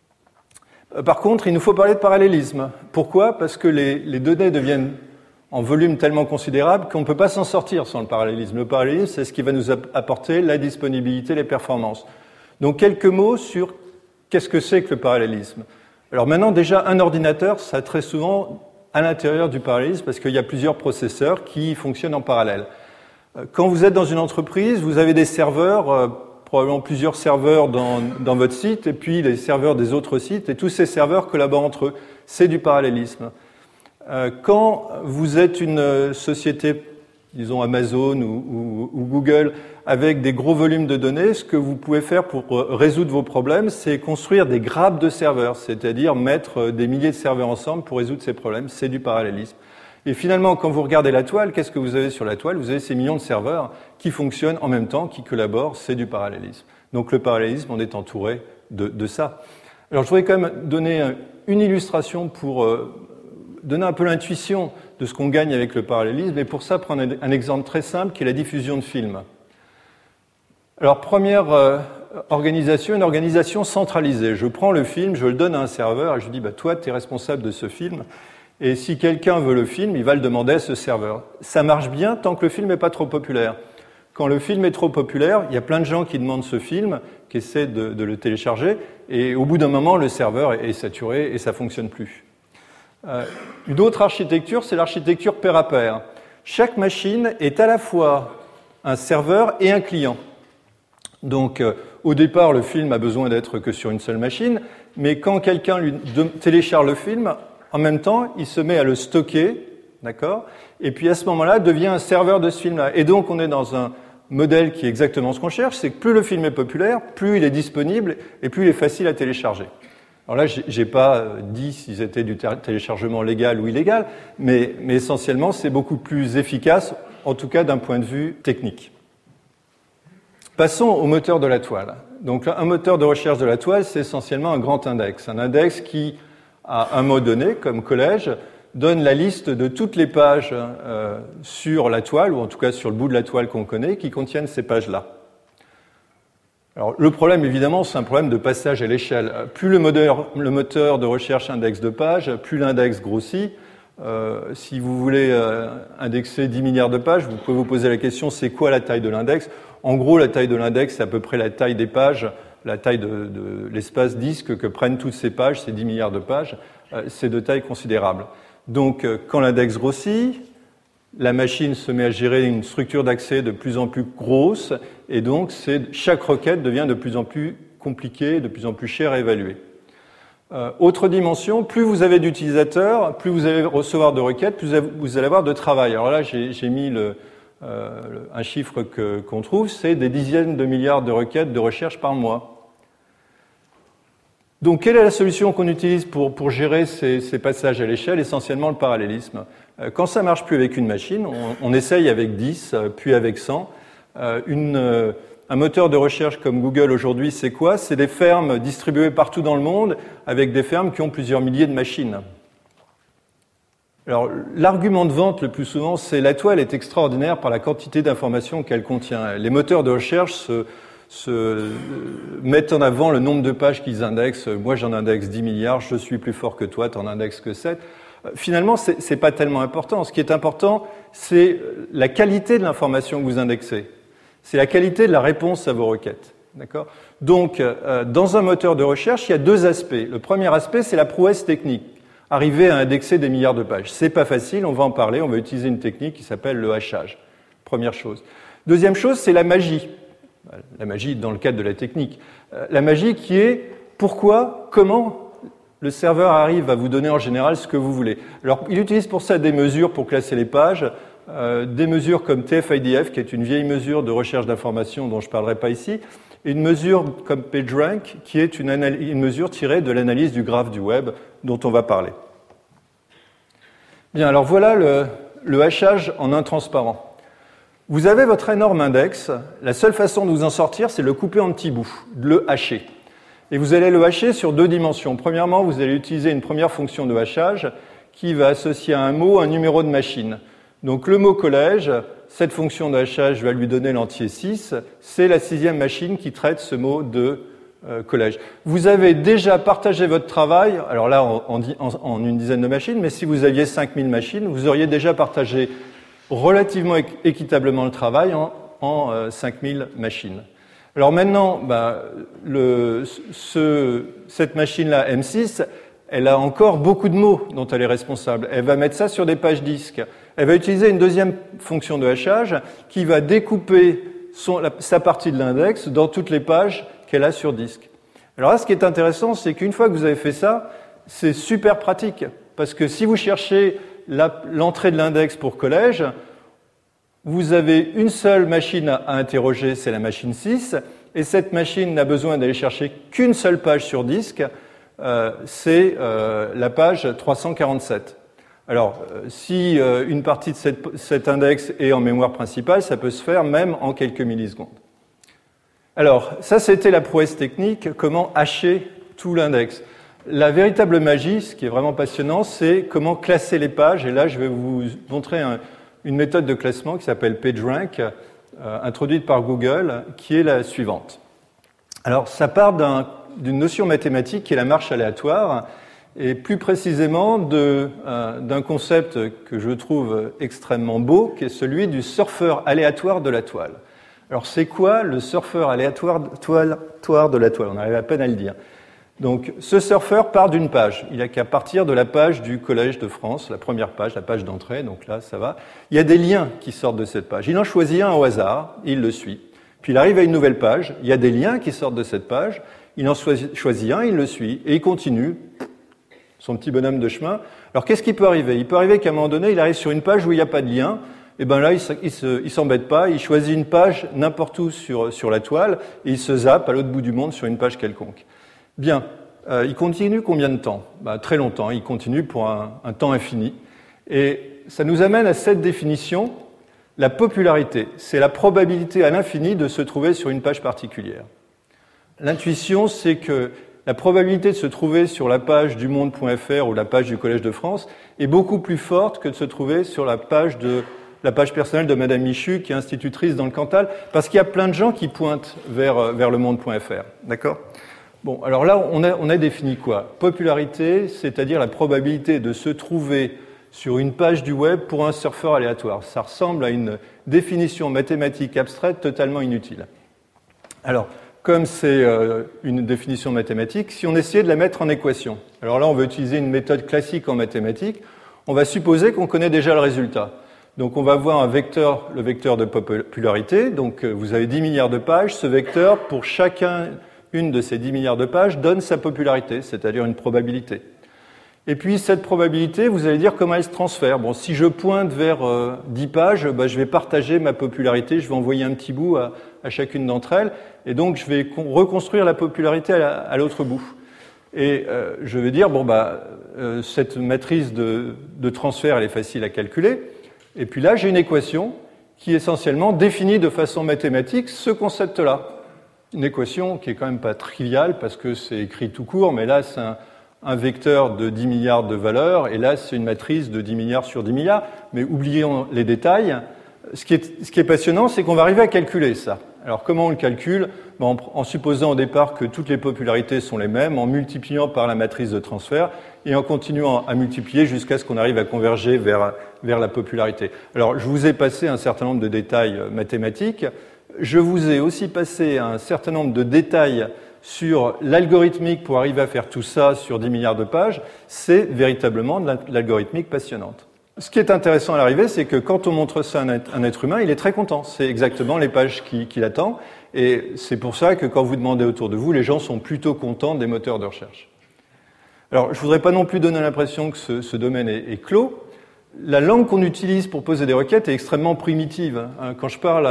[SPEAKER 8] Par contre, il nous faut parler de parallélisme. Pourquoi ? Parce que les, les données deviennent en volume tellement considérable qu'on ne peut pas s'en sortir sans le parallélisme. Le parallélisme, c'est ce qui va nous apporter la disponibilité, les performances. Donc, quelques mots sur qu'est-ce que c'est que le parallélisme. Alors maintenant, déjà, un ordinateur, ça très souvent à l'intérieur du parallélisme parce qu'il y a plusieurs processeurs qui fonctionnent en parallèle. Quand vous êtes dans une entreprise, vous avez des serveurs, probablement plusieurs serveurs dans, dans votre site, et puis les serveurs des autres sites, et tous ces serveurs collaborent entre eux. C'est du parallélisme. Euh, quand vous êtes une société, disons Amazon ou, ou, ou Google, avec des gros volumes de données, ce que vous pouvez faire pour résoudre vos problèmes, c'est construire des grappes de serveurs, c'est-à-dire mettre des milliers de serveurs ensemble pour résoudre ces problèmes. C'est du parallélisme. Et finalement, quand vous regardez la toile, qu'est-ce que vous avez sur la toile ? Vous avez ces millions de serveurs qui fonctionnent en même temps, qui collaborent, c'est du parallélisme. Donc le parallélisme, on est entouré de, de ça. Alors je voudrais quand même donner une illustration pour euh, donner un peu l'intuition de ce qu'on gagne avec le parallélisme, et pour ça, prendre un exemple très simple qui est la diffusion de films. Alors, première euh, organisation, une organisation centralisée. Je prends le film, je le donne à un serveur, et je dis, bah, toi, tu es responsable de ce film, et si quelqu'un veut le film, il va le demander à ce serveur. Ça marche bien tant que le film n'est pas trop populaire. Quand le film est trop populaire, il y a plein de gens qui demandent ce film, qui essaient de, de le télécharger, et au bout d'un moment, le serveur est saturé et ça ne fonctionne plus. Euh, une autre architecture, c'est l'architecture pair à pair. Chaque machine est à la fois un serveur et un client. Donc, euh, au départ, le film a besoin d'être que sur une seule machine, mais quand quelqu'un lui de, télécharge le film, en même temps, il se met à le stocker, d'accord ? Et puis à ce moment-là, devient un serveur de ce film-là. Et donc, on est dans un modèle qui est exactement ce qu'on cherche, c'est que plus le film est populaire, plus il est disponible et plus il est facile à télécharger. Alors là, j'ai, j'ai pas dit si c'était du téléchargement légal ou illégal, mais, mais essentiellement, c'est beaucoup plus efficace, en tout cas d'un point de vue technique. Passons au moteur de la toile. Donc, un moteur de recherche de la toile, c'est essentiellement un grand index. Un index qui, à un mot donné, comme collège, donne la liste de toutes les pages euh, sur la toile, ou en tout cas sur le bout de la toile qu'on connaît, qui contiennent ces pages-là. Alors, le problème, évidemment, c'est un problème de passage à l'échelle. Plus le moteur, le moteur de recherche indexe de pages, plus l'index grossit. Euh, si vous voulez euh, indexer dix milliards de pages, vous pouvez vous poser la question, c'est quoi la taille de l'index ? En gros, la taille de l'index, c'est à peu près la taille des pages, la taille de, de l'espace disque que prennent toutes ces pages, ces dix milliards de pages. Euh, c'est de taille considérable. Donc, euh, quand l'index grossit, la machine se met à gérer une structure d'accès de plus en plus grosse, et donc c'est, chaque requête devient de plus en plus compliquée, de plus en plus chère à évaluer. Euh, autre dimension, plus vous avez d'utilisateurs, plus vous allez recevoir de requêtes, plus vous allez avoir de travail. Alors là, j'ai, j'ai mis le, euh, le, un chiffre que, qu'on trouve, c'est des dizaines de milliards de requêtes de recherche par mois. Donc, quelle est la solution qu'on utilise pour, pour gérer ces, ces passages à l'échelle ? Essentiellement le parallélisme. Euh, quand ça marche plus avec une machine, on, on essaye avec dix, puis avec cent. Euh, une, euh, un moteur de recherche comme Google aujourd'hui, c'est quoi ? C'est des fermes distribuées partout dans le monde, avec des fermes qui ont plusieurs milliers de machines. Alors, l'argument de vente le plus souvent, c'est la toile est extraordinaire par la quantité d'informations qu'elle contient. Les moteurs de recherche se se mettent en avant le nombre de pages qu'ils indexent. Moi, j'en indexe dix milliards, je suis plus fort que toi, tu en indexes que sept. Finalement, c'est, c'est pas tellement important. Ce qui est important, c'est la qualité de l'information que vous indexez. C'est la qualité de la réponse à vos requêtes. D'accord ? Donc, euh, dans un moteur de recherche, il y a deux aspects. Le premier aspect, c'est la prouesse technique. Arriver à indexer des milliards de pages. C'est pas facile, on va en parler, on va utiliser une technique qui s'appelle le hachage. Première chose. Deuxième chose, c'est la magie. La magie dans le cadre de la technique. La magie qui est pourquoi, comment le serveur arrive à vous donner en général ce que vous voulez. Alors, il utilise pour ça des mesures pour classer les pages, euh, des mesures comme T F I D F, qui est une vieille mesure de recherche d'information dont je ne parlerai pas ici, et une mesure comme PageRank, qui est une, anal- une mesure tirée de l'analyse du graphe du web dont on va parler. Bien, alors voilà le, le hachage en intransparent. Vous avez votre énorme index, la seule façon de vous en sortir, c'est de le couper en petits bouts, de le hacher. Et vous allez le hacher sur deux dimensions. Premièrement, vous allez utiliser une première fonction de hachage qui va associer à un mot un numéro de machine. Donc le mot collège, cette fonction de hachage va lui donner l'entier six, c'est la sixième machine qui traite ce mot de euh, collège. Vous avez déjà partagé votre travail, alors là en, en, en une dizaine de machines, mais si vous aviez cinq mille machines, vous auriez déjà partagé relativement équitablement le travail en, en euh, cinq mille machines. Alors maintenant, bah, le, ce, cette machine-là, M six, elle a encore beaucoup de mots dont elle est responsable. Elle va mettre ça sur des pages disques. Elle va utiliser une deuxième fonction de hachage qui va découper son, la, sa partie de l'index dans toutes les pages qu'elle a sur disque. Alors là, ce qui est intéressant, c'est qu'une fois que vous avez fait ça, c'est super pratique. Parce que si vous cherchez la, l'entrée de l'index pour collège, vous avez une seule machine à interroger, c'est la machine six, et cette machine n'a besoin d'aller chercher qu'une seule page sur disque, euh, c'est euh, la page trois cent quarante-sept. Alors, euh, si euh, une partie de cette, cet index est en mémoire principale, ça peut se faire même en quelques millisecondes. Alors, ça c'était la prouesse technique, comment hacher tout l'index. La véritable magie, ce qui est vraiment passionnant, c'est comment classer les pages. Et là, je vais vous montrer un, une méthode de classement qui s'appelle PageRank, euh, introduite par Google, qui est la suivante. Alors, ça part d'un, d'une notion mathématique qui est la marche aléatoire, et plus précisément de, euh, d'un concept que je trouve extrêmement beau, qui est celui du surfeur aléatoire de la toile. Alors, c'est quoi le surfeur aléatoire de la toile ? On arrive à peine à le dire. Donc, ce surfeur part d'une page. Il n'a qu'à partir de la page du Collège de France, la première page, la page d'entrée, donc là, ça va. Il y a des liens qui sortent de cette page. Il en choisit un au hasard, il le suit. Puis il arrive à une nouvelle page, il y a des liens qui sortent de cette page, il en choisit un, il le suit, et il continue son petit bonhomme de chemin. Alors, qu'est-ce qui peut arriver ? Il peut arriver qu'à un moment donné, il arrive sur une page où il n'y a pas de lien, et bien là, il ne s'embête pas, il choisit une page n'importe où sur, sur la toile, et il se zappe à l'autre bout du monde sur une page quelconque. Bien, euh, il continue combien de temps ? Bah, très longtemps, il continue pour un, un temps infini. Et ça nous amène à cette définition, la popularité. C'est la probabilité à l'infini de se trouver sur une page particulière. L'intuition, c'est que la probabilité de se trouver sur la page du monde point f r ou la page du Collège de France est beaucoup plus forte que de se trouver sur la page, de, la page personnelle de Madame Michu, qui est institutrice dans le Cantal, parce qu'il y a plein de gens qui pointent vers, vers le monde point f r. D'accord ? Bon, alors là, on a, on a défini quoi ? Popularité, c'est-à-dire la probabilité de se trouver sur une page du web pour un surfeur aléatoire. Ça ressemble à une définition mathématique abstraite totalement inutile. Alors, comme c'est euh, une définition mathématique, si on essayait de la mettre en équation, alors là, on va utiliser une méthode classique en mathématiques, on va supposer qu'on connaît déjà le résultat. Donc, on va voir un vecteur, le vecteur de popularité. Donc, vous avez dix milliards de pages. Ce vecteur, pour chacun une de ces dix milliards de pages, donne sa popularité, c'est-à-dire une probabilité. Et puis, cette probabilité, vous allez dire comment elle se transfère. Bon, si je pointe vers euh, dix pages, bah, je vais partager ma popularité, je vais envoyer un petit bout à, à chacune d'entre elles, et donc je vais con- reconstruire la popularité à, la, à l'autre bout. Et euh, je vais dire, bon, bah, euh, cette matrice de, de transfert, elle est facile à calculer, et puis là, j'ai une équation qui essentiellement définit de façon mathématique ce concept-là. Une équation qui est quand même pas triviale parce que c'est écrit tout court, mais là c'est un, un vecteur de dix milliards de valeurs, et là c'est une matrice de dix milliards sur dix milliards, mais oublions les détails. Ce qui est, ce qui est passionnant, c'est qu'on va arriver à calculer ça. Alors comment on le calcule ? Ben, en, en supposant au départ que toutes les popularités sont les mêmes, en multipliant par la matrice de transfert, et en continuant à multiplier jusqu'à ce qu'on arrive à converger vers, vers la popularité. Alors je vous ai passé un certain nombre de détails mathématiques. Je vous ai aussi passé un certain nombre de détails sur l'algorithmique pour arriver à faire tout ça sur dix milliards de pages. C'est véritablement de l'algorithmique passionnante. Ce qui est intéressant à l'arrivée, c'est que quand on montre ça à un être humain, il est très content. C'est exactement les pages qu'il qui attend. Et c'est pour ça que quand vous demandez autour de vous, les gens sont plutôt contents des moteurs de recherche. Alors, je ne voudrais pas non plus donner l'impression que ce, ce domaine est, est clos. La langue qu'on utilise pour poser des requêtes est extrêmement primitive. Quand je parle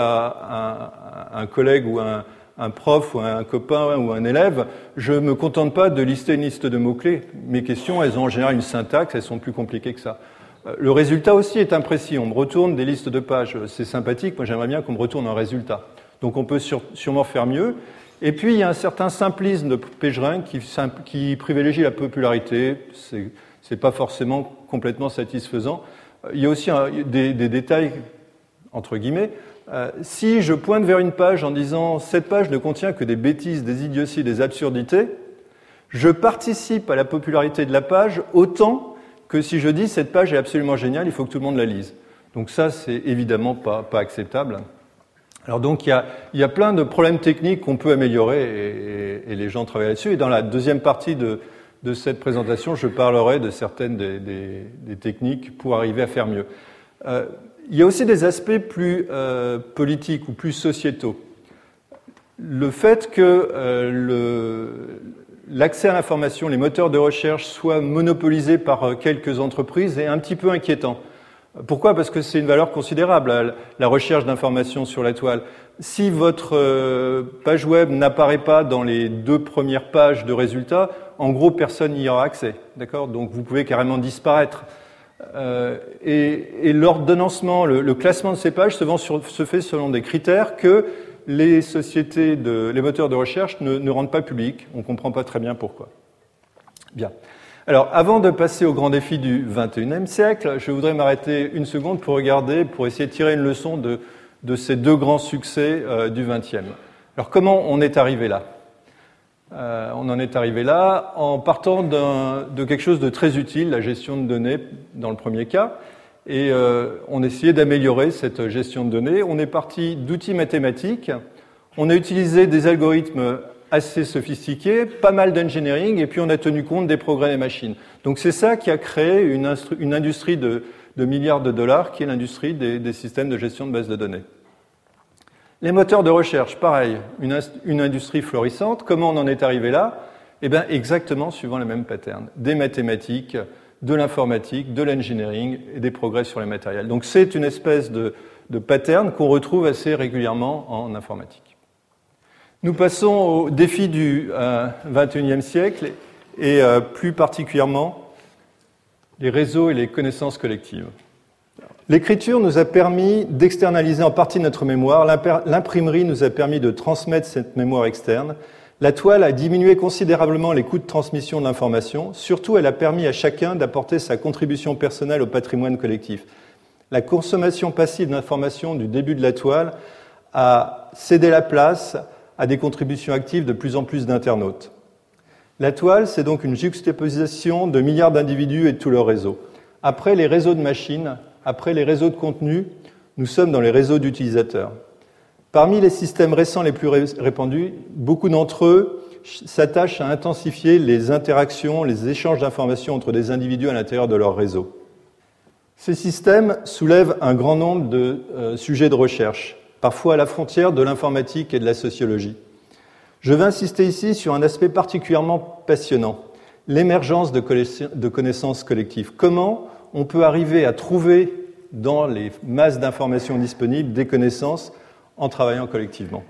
[SPEAKER 8] à un collègue ou un, un prof ou un copain ou un élève, je ne me contente pas de lister une liste de mots-clés. Mes questions, elles ont en général une syntaxe, elles sont plus compliquées que ça. Le résultat aussi est imprécis. On me retourne des listes de pages. C'est sympathique, moi j'aimerais bien qu'on me retourne un résultat. Donc on peut sur, sûrement faire mieux. Et puis il y a un certain simplisme de PageRank qui, qui privilégie la popularité. C'est, c'est pas forcément complètement satisfaisant. Il y a aussi un, des, des détails, entre guillemets. Euh, si je pointe vers une page en disant « cette page ne contient que des bêtises, des idioties, des absurdités », je participe à la popularité de la page autant que si je dis « cette page est absolument géniale, il faut que tout le monde la lise ». Donc ça, c'est évidemment pas, pas acceptable. Alors donc, il y a, il y a plein de problèmes techniques qu'on peut améliorer et, et, et les gens travaillent là-dessus. Et dans la deuxième partie de de cette présentation, je parlerai de certaines des, des, des techniques pour arriver à faire mieux. Euh, il y a aussi des aspects plus euh, politiques ou plus sociétaux. Le fait que euh, le, l'accès à l'information, les moteurs de recherche soient monopolisés par quelques entreprises est un petit peu inquiétant. Pourquoi ? Parce que c'est une valeur considérable, la recherche d'informations sur la toile. Si votre page web n'apparaît pas dans les deux premières pages de résultats, en gros, personne n'y aura accès. D'accord ? Donc, vous pouvez carrément disparaître. Euh, et, et l'ordonnancement, le, le classement de ces pages se, sur, se fait selon des critères que les sociétés, de, les moteurs de recherche ne, ne rendent pas publics. On ne comprend pas très bien pourquoi. Bien. Alors, avant de passer au grand défi du vingt et unième siècle, je voudrais m'arrêter une seconde pour regarder, pour essayer de tirer une leçon de, de ces deux grands succès euh, du vingtième. Alors, comment on est arrivé là ? euh, On en est arrivé là en partant d'un, de quelque chose de très utile, la gestion de données, dans le premier cas, et euh, on essayait d'améliorer cette gestion de données. On est parti d'outils mathématiques, on a utilisé des algorithmes assez sophistiqués, pas mal d'engineering, et puis on a tenu compte des progrès des machines. Donc c'est ça qui a créé une, instru- une industrie de, de milliards de dollars, qui est l'industrie des, des systèmes de gestion de bases de données. Les moteurs de recherche, pareil, une, inst- une industrie florissante. Comment on en est arrivé là ? Eh bien, exactement suivant le même pattern. Des mathématiques, de l'informatique, de l'engineering et des progrès sur les matériels. Donc c'est une espèce de, de pattern qu'on retrouve assez régulièrement en informatique. Nous passons au défi du euh, vingt et unième siècle et euh, plus particulièrement les réseaux et les connaissances collectives. L'écriture nous a permis d'externaliser en partie notre mémoire, l'imprimerie nous a permis de transmettre cette mémoire externe, la toile a diminué considérablement les coûts de transmission de l'information, surtout elle a permis à chacun d'apporter sa contribution personnelle au patrimoine collectif. La consommation passive d'information du début de la toile a cédé la place à des contributions actives de plus en plus d'internautes. La toile, c'est donc une juxtaposition de milliards d'individus et de tout leur réseau. Après les réseaux de machines, après les réseaux de contenu, nous sommes dans les réseaux d'utilisateurs. Parmi les systèmes récents les plus répandus, beaucoup d'entre eux s'attachent à intensifier les interactions, les échanges d'informations entre des individus à l'intérieur de leur réseau. Ces systèmes soulèvent un grand nombre de euh, sujets de recherche, parfois à la frontière de l'informatique et de la sociologie. Je vais insister ici sur un aspect particulièrement passionnant, l'émergence de connaissances collectives. Comment on peut arriver à trouver dans les masses d'informations disponibles des connaissances en travaillant collectivement.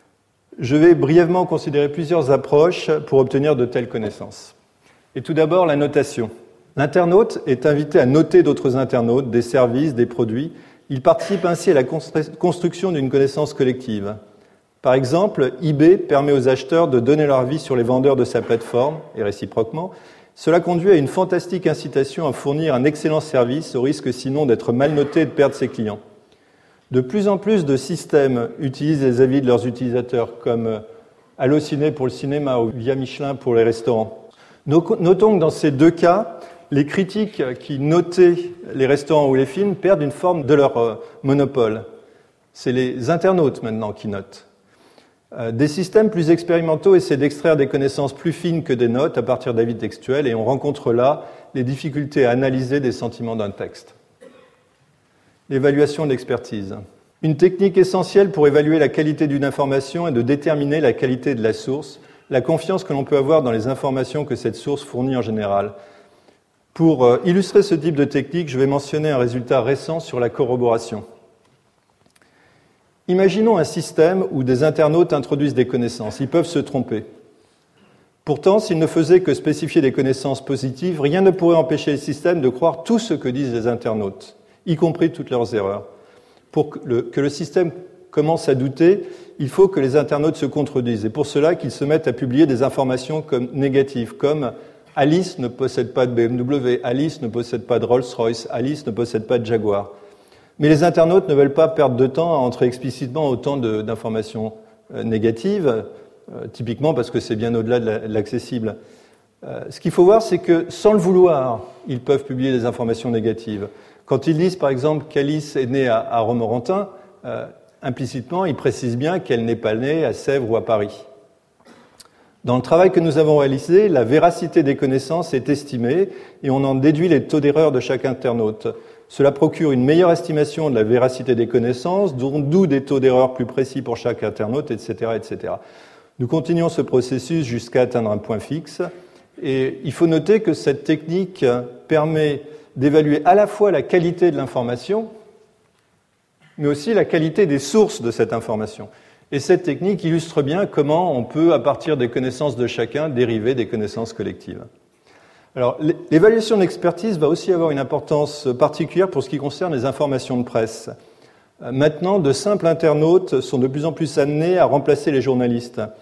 [SPEAKER 8] Je vais brièvement considérer plusieurs approches pour obtenir de telles connaissances. Et tout d'abord, la notation. L'internaute est invité à noter d'autres internautes, des services, des produits. Il participe ainsi à la construction d'une connaissance collective. Par exemple, eBay permet aux acheteurs de donner leur avis sur les vendeurs de sa plateforme, et réciproquement. Cela conduit à une fantastique incitation à fournir un excellent service, au risque sinon d'être mal noté et de perdre ses clients. De plus en plus de systèmes utilisent les avis de leurs utilisateurs, comme Allociné pour le cinéma ou Via Michelin pour les restaurants. Notons que dans ces deux cas, les critiques qui notaient les restaurants ou les films perdent une forme de leur euh, monopole. C'est les internautes maintenant qui notent. Euh, des systèmes plus expérimentaux essaient d'extraire des connaissances plus fines que des notes à partir d'avis textuels et on rencontre là les difficultés à analyser des sentiments d'un texte. L'évaluation de l'expertise. Une technique essentielle pour évaluer la qualité d'une information est de déterminer la qualité de la source, la confiance que l'on peut avoir dans les informations que cette source fournit en général. Pour illustrer ce type de technique, je vais mentionner un résultat récent sur la corroboration. Imaginons un système où des internautes introduisent des connaissances. Ils peuvent se tromper. Pourtant, s'ils ne faisaient que spécifier des connaissances positives, rien ne pourrait empêcher le système de croire tout ce que disent les internautes, y compris toutes leurs erreurs. Pour que le, que le système commence à douter, il faut que les internautes se contredisent. Et pour cela, qu'ils se mettent à publier des informations comme négatives, comme Alice ne possède pas de B M W, Alice ne possède pas de Rolls-Royce, Alice ne possède pas de Jaguar. Mais les internautes ne veulent pas perdre de temps à entrer explicitement autant de, d'informations euh, négatives, euh, typiquement parce que c'est bien au-delà de, la, de l'accessible. Euh, ce qu'il faut voir, c'est que sans le vouloir, ils peuvent publier des informations négatives. Quand ils disent, par exemple, qu'Alice est née à, à Romorantin, euh, implicitement, ils précisent bien qu'elle n'est pas née à Sèvres ou à Paris. Dans le travail que nous avons réalisé, la véracité des connaissances est estimée et on en déduit les taux d'erreur de chaque internaute. Cela procure une meilleure estimation de la véracité des connaissances, d'où des taux d'erreur plus précis pour chaque internaute, et cetera, et cetera. Nous continuons ce processus jusqu'à atteindre un point fixe. Et il faut noter que cette technique permet d'évaluer à la fois la qualité de l'information, mais aussi la qualité des sources de cette information. Et cette technique illustre bien comment on peut, à partir des connaissances de chacun, dériver des connaissances collectives. Alors, l'évaluation d'expertise va aussi avoir une importance particulière pour ce qui concerne les informations de presse. Maintenant, de simples internautes sont de plus en plus amenés à remplacer les journalistes.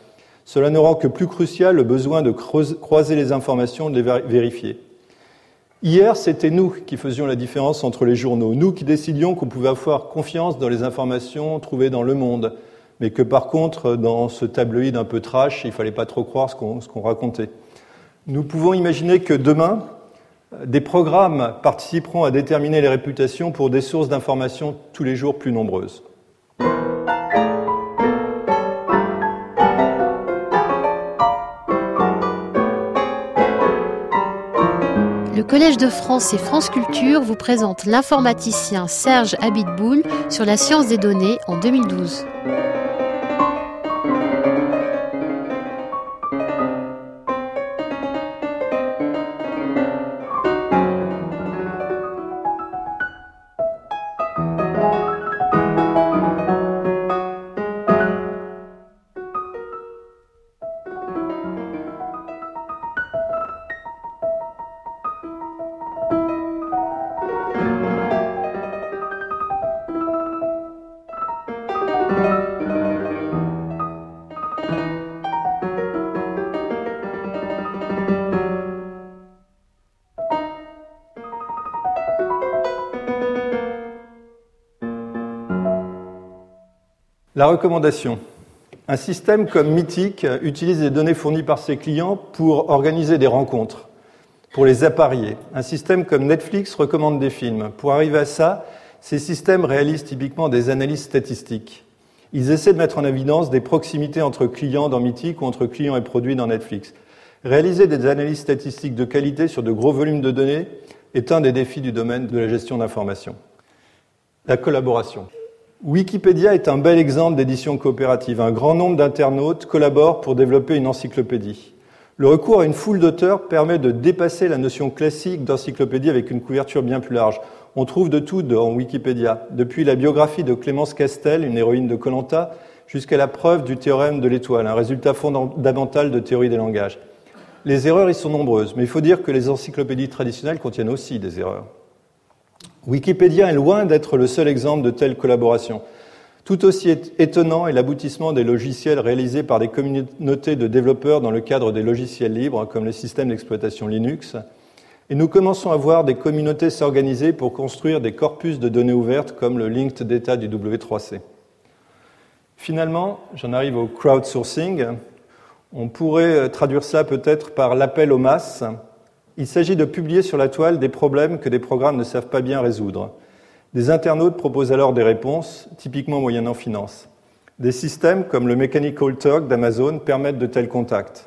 [SPEAKER 8] Cela ne rend que plus crucial le besoin de croiser les informations, de les vérifier. Hier, c'était nous qui faisions la différence entre les journaux, nous qui décidions qu'on pouvait avoir confiance dans les informations trouvées dans Le Monde, mais que par contre, dans ce tabloïd un peu trash, il ne fallait pas trop croire ce qu'on, ce qu'on racontait. Nous pouvons imaginer que demain, des programmes participeront à déterminer les réputations pour des sources d'informations tous les jours plus nombreuses.
[SPEAKER 5] Le Collège de France et France Culture vous présente l'informaticien Serge Abitboul sur la science des données en deux mille douze.
[SPEAKER 8] La recommandation. Un système comme Mythic utilise les données fournies par ses clients pour organiser des rencontres, pour les apparier. Un système comme Netflix recommande des films. Pour arriver à ça, ces systèmes réalisent typiquement des analyses statistiques. Ils essaient de mettre en évidence des proximités entre clients dans Mythic ou entre clients et produits dans Netflix. Réaliser des analyses statistiques de qualité sur de gros volumes de données est un des défis du domaine de la gestion d'information. La collaboration. Wikipédia est un bel exemple d'édition coopérative. Un grand nombre d'internautes collaborent pour développer une encyclopédie. Le recours à une foule d'auteurs permet de dépasser la notion classique d'encyclopédie avec une couverture bien plus large. On trouve de tout dans Wikipédia, depuis la biographie de Clémence Castel, une héroïne de Koh Lanta, jusqu'à la preuve du théorème de l'étoile, un résultat fondamental de théorie des langages. Les erreurs y sont nombreuses, mais il faut dire que les encyclopédies traditionnelles contiennent aussi des erreurs. Wikipédia est loin d'être le seul exemple de telle collaboration. Tout aussi étonnant est l'aboutissement des logiciels réalisés par des communautés de développeurs dans le cadre des logiciels libres, comme les systèmes d'exploitation Linux. Et nous commençons à voir des communautés s'organiser pour construire des corpus de données ouvertes, comme le Linked Data du W trois C. Finalement, j'en arrive au crowdsourcing. On pourrait traduire cela peut-être par l'appel aux masses. Il s'agit de publier sur la toile des problèmes que des programmes ne savent pas bien résoudre. Des internautes proposent alors des réponses, typiquement moyennant finance. Des systèmes comme le Mechanical Turk d'Amazon permettent de tels contacts.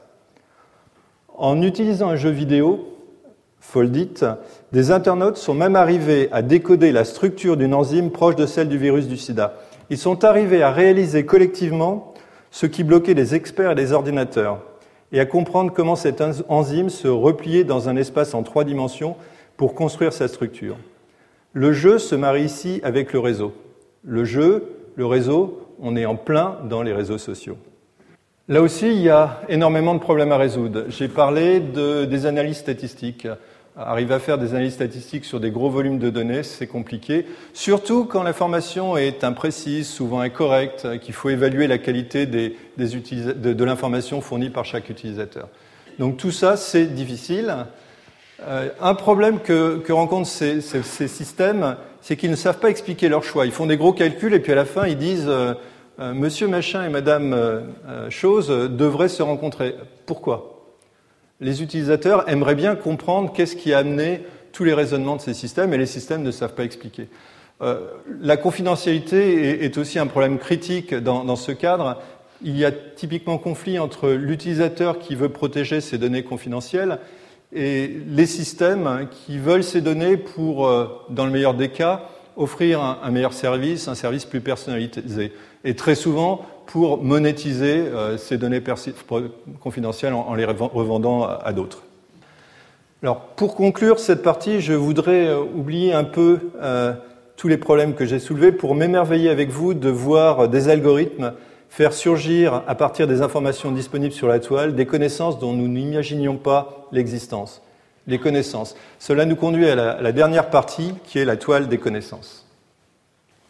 [SPEAKER 8] En utilisant un jeu vidéo, Foldit, des internautes sont même arrivés à décoder la structure d'une enzyme proche de celle du virus du sida. Ils sont arrivés à réaliser collectivement ce qui bloquait les experts et les ordinateurs, et à comprendre comment cette enzyme se repliait dans un espace en trois dimensions pour construire sa structure. Le jeu se marie ici avec le réseau. Le jeu, le réseau, on est en plein dans les réseaux sociaux. Là aussi, il y a énormément de problèmes à résoudre. J'ai parlé de, des analyses statistiques. Arriver à faire des analyses statistiques sur des gros volumes de données, c'est compliqué. Surtout quand l'information est imprécise, souvent incorrecte, qu'il faut évaluer la qualité des, des utilisa- de, de l'information fournie par chaque utilisateur. Donc tout ça, c'est difficile. Euh, un problème que, que rencontrent ces, ces, ces systèmes, c'est qu'ils ne savent pas expliquer leurs choix. Ils font des gros calculs et puis à la fin, ils disent euh, euh, « Monsieur Machin et Madame euh, Chose devraient se rencontrer ». Pourquoi ? Les utilisateurs aimeraient bien comprendre qu'est-ce qui a amené tous les raisonnements de ces systèmes, et les systèmes ne savent pas expliquer. Euh, la confidentialité est, est aussi un problème critique dans, dans ce cadre. Il y a typiquement conflit entre l'utilisateur qui veut protéger ses données confidentielles et les systèmes qui veulent ces données pour, euh, dans le meilleur des cas, offrir un, un meilleur service, un service plus personnalisé. Et très souvent, pour monétiser euh, ces données persi- confidentielles en, en les revendant à, à d'autres. Alors, pour conclure cette partie, je voudrais euh, oublier un peu euh, tous les problèmes que j'ai soulevés pour m'émerveiller avec vous de voir des algorithmes faire surgir, à partir des informations disponibles sur la toile, des connaissances dont nous n'imaginions pas l'existence. Les connaissances. Cela nous conduit à la, à la dernière partie, qui est la toile des connaissances.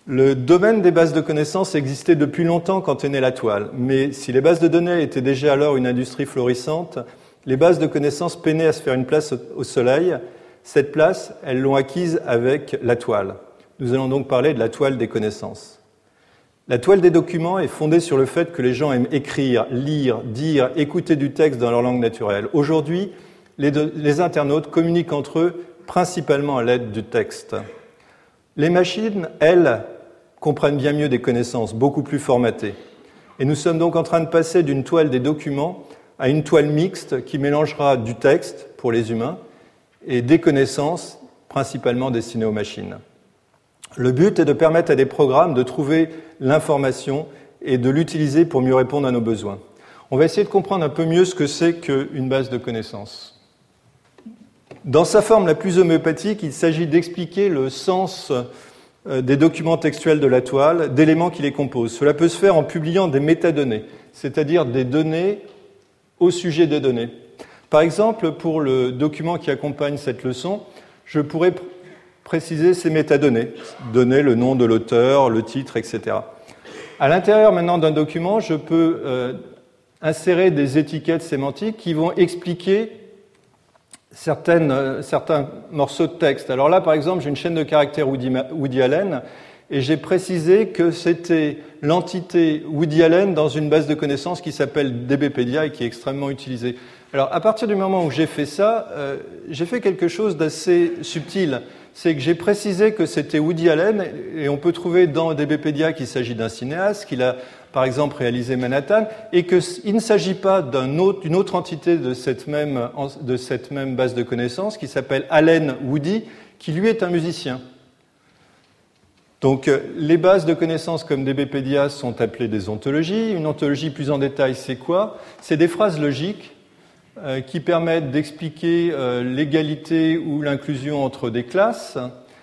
[SPEAKER 8] Le domaine des bases de connaissances existait depuis longtemps quand est née la toile, mais si les bases de données étaient déjà alors une industrie florissante, les bases de connaissances peinaient à se faire une place au soleil. Cette place, elles l'ont acquise avec la toile. Nous allons donc parler de la toile des connaissances. La toile des documents est fondée sur le fait que les gens aiment écrire, lire, dire, écouter du texte dans leur langue naturelle. Aujourd'hui, les, de, les internautes communiquent entre eux principalement à l'aide du texte. Les machines, elles, comprennent bien mieux des connaissances beaucoup plus formatées. Et nous sommes donc en train de passer d'une toile des documents à une toile mixte qui mélangera du texte pour les humains et des connaissances principalement destinées aux machines. Le but est de permettre à des programmes de trouver l'information et de l'utiliser pour mieux répondre à nos besoins. On va essayer de comprendre un peu mieux ce que c'est qu'une base de connaissances. Dans sa forme la plus homéopathique, il s'agit d'expliquer le sens des documents textuels de la toile, d'éléments qui les composent. Cela peut se faire en publiant des métadonnées, c'est-à-dire des données au sujet des données. Par exemple, pour le document qui accompagne cette leçon, je pourrais pr- préciser ces métadonnées, donner le nom de l'auteur, le titre, et cetera. À l'intérieur maintenant d'un document, je peux euh, insérer des étiquettes sémantiques qui vont expliquer Certaines, euh, certains morceaux de texte. Alors là, par exemple, j'ai une chaîne de caractères Woody, Woody Allen et j'ai précisé que c'était l'entité Woody Allen dans une base de connaissances qui s'appelle DBpedia et qui est extrêmement utilisée. Alors, à partir du moment où j'ai fait ça, euh, j'ai fait quelque chose d'assez subtil. C'est que j'ai précisé que c'était Woody Allen et on peut trouver dans DBpedia qu'il s'agit d'un cinéaste, qu'il a par exemple réalisé Manhattan, et qu'il ne s'agit pas d'un autre, d'une autre entité de cette, même, de cette même base de connaissances qui s'appelle Allen Woody, qui lui est un musicien. Donc les bases de connaissances comme DBpedia sont appelées des ontologies. Une ontologie plus en détail, c'est quoi ? C'est des phrases logiques euh, qui permettent d'expliquer euh, l'égalité ou l'inclusion entre des classes,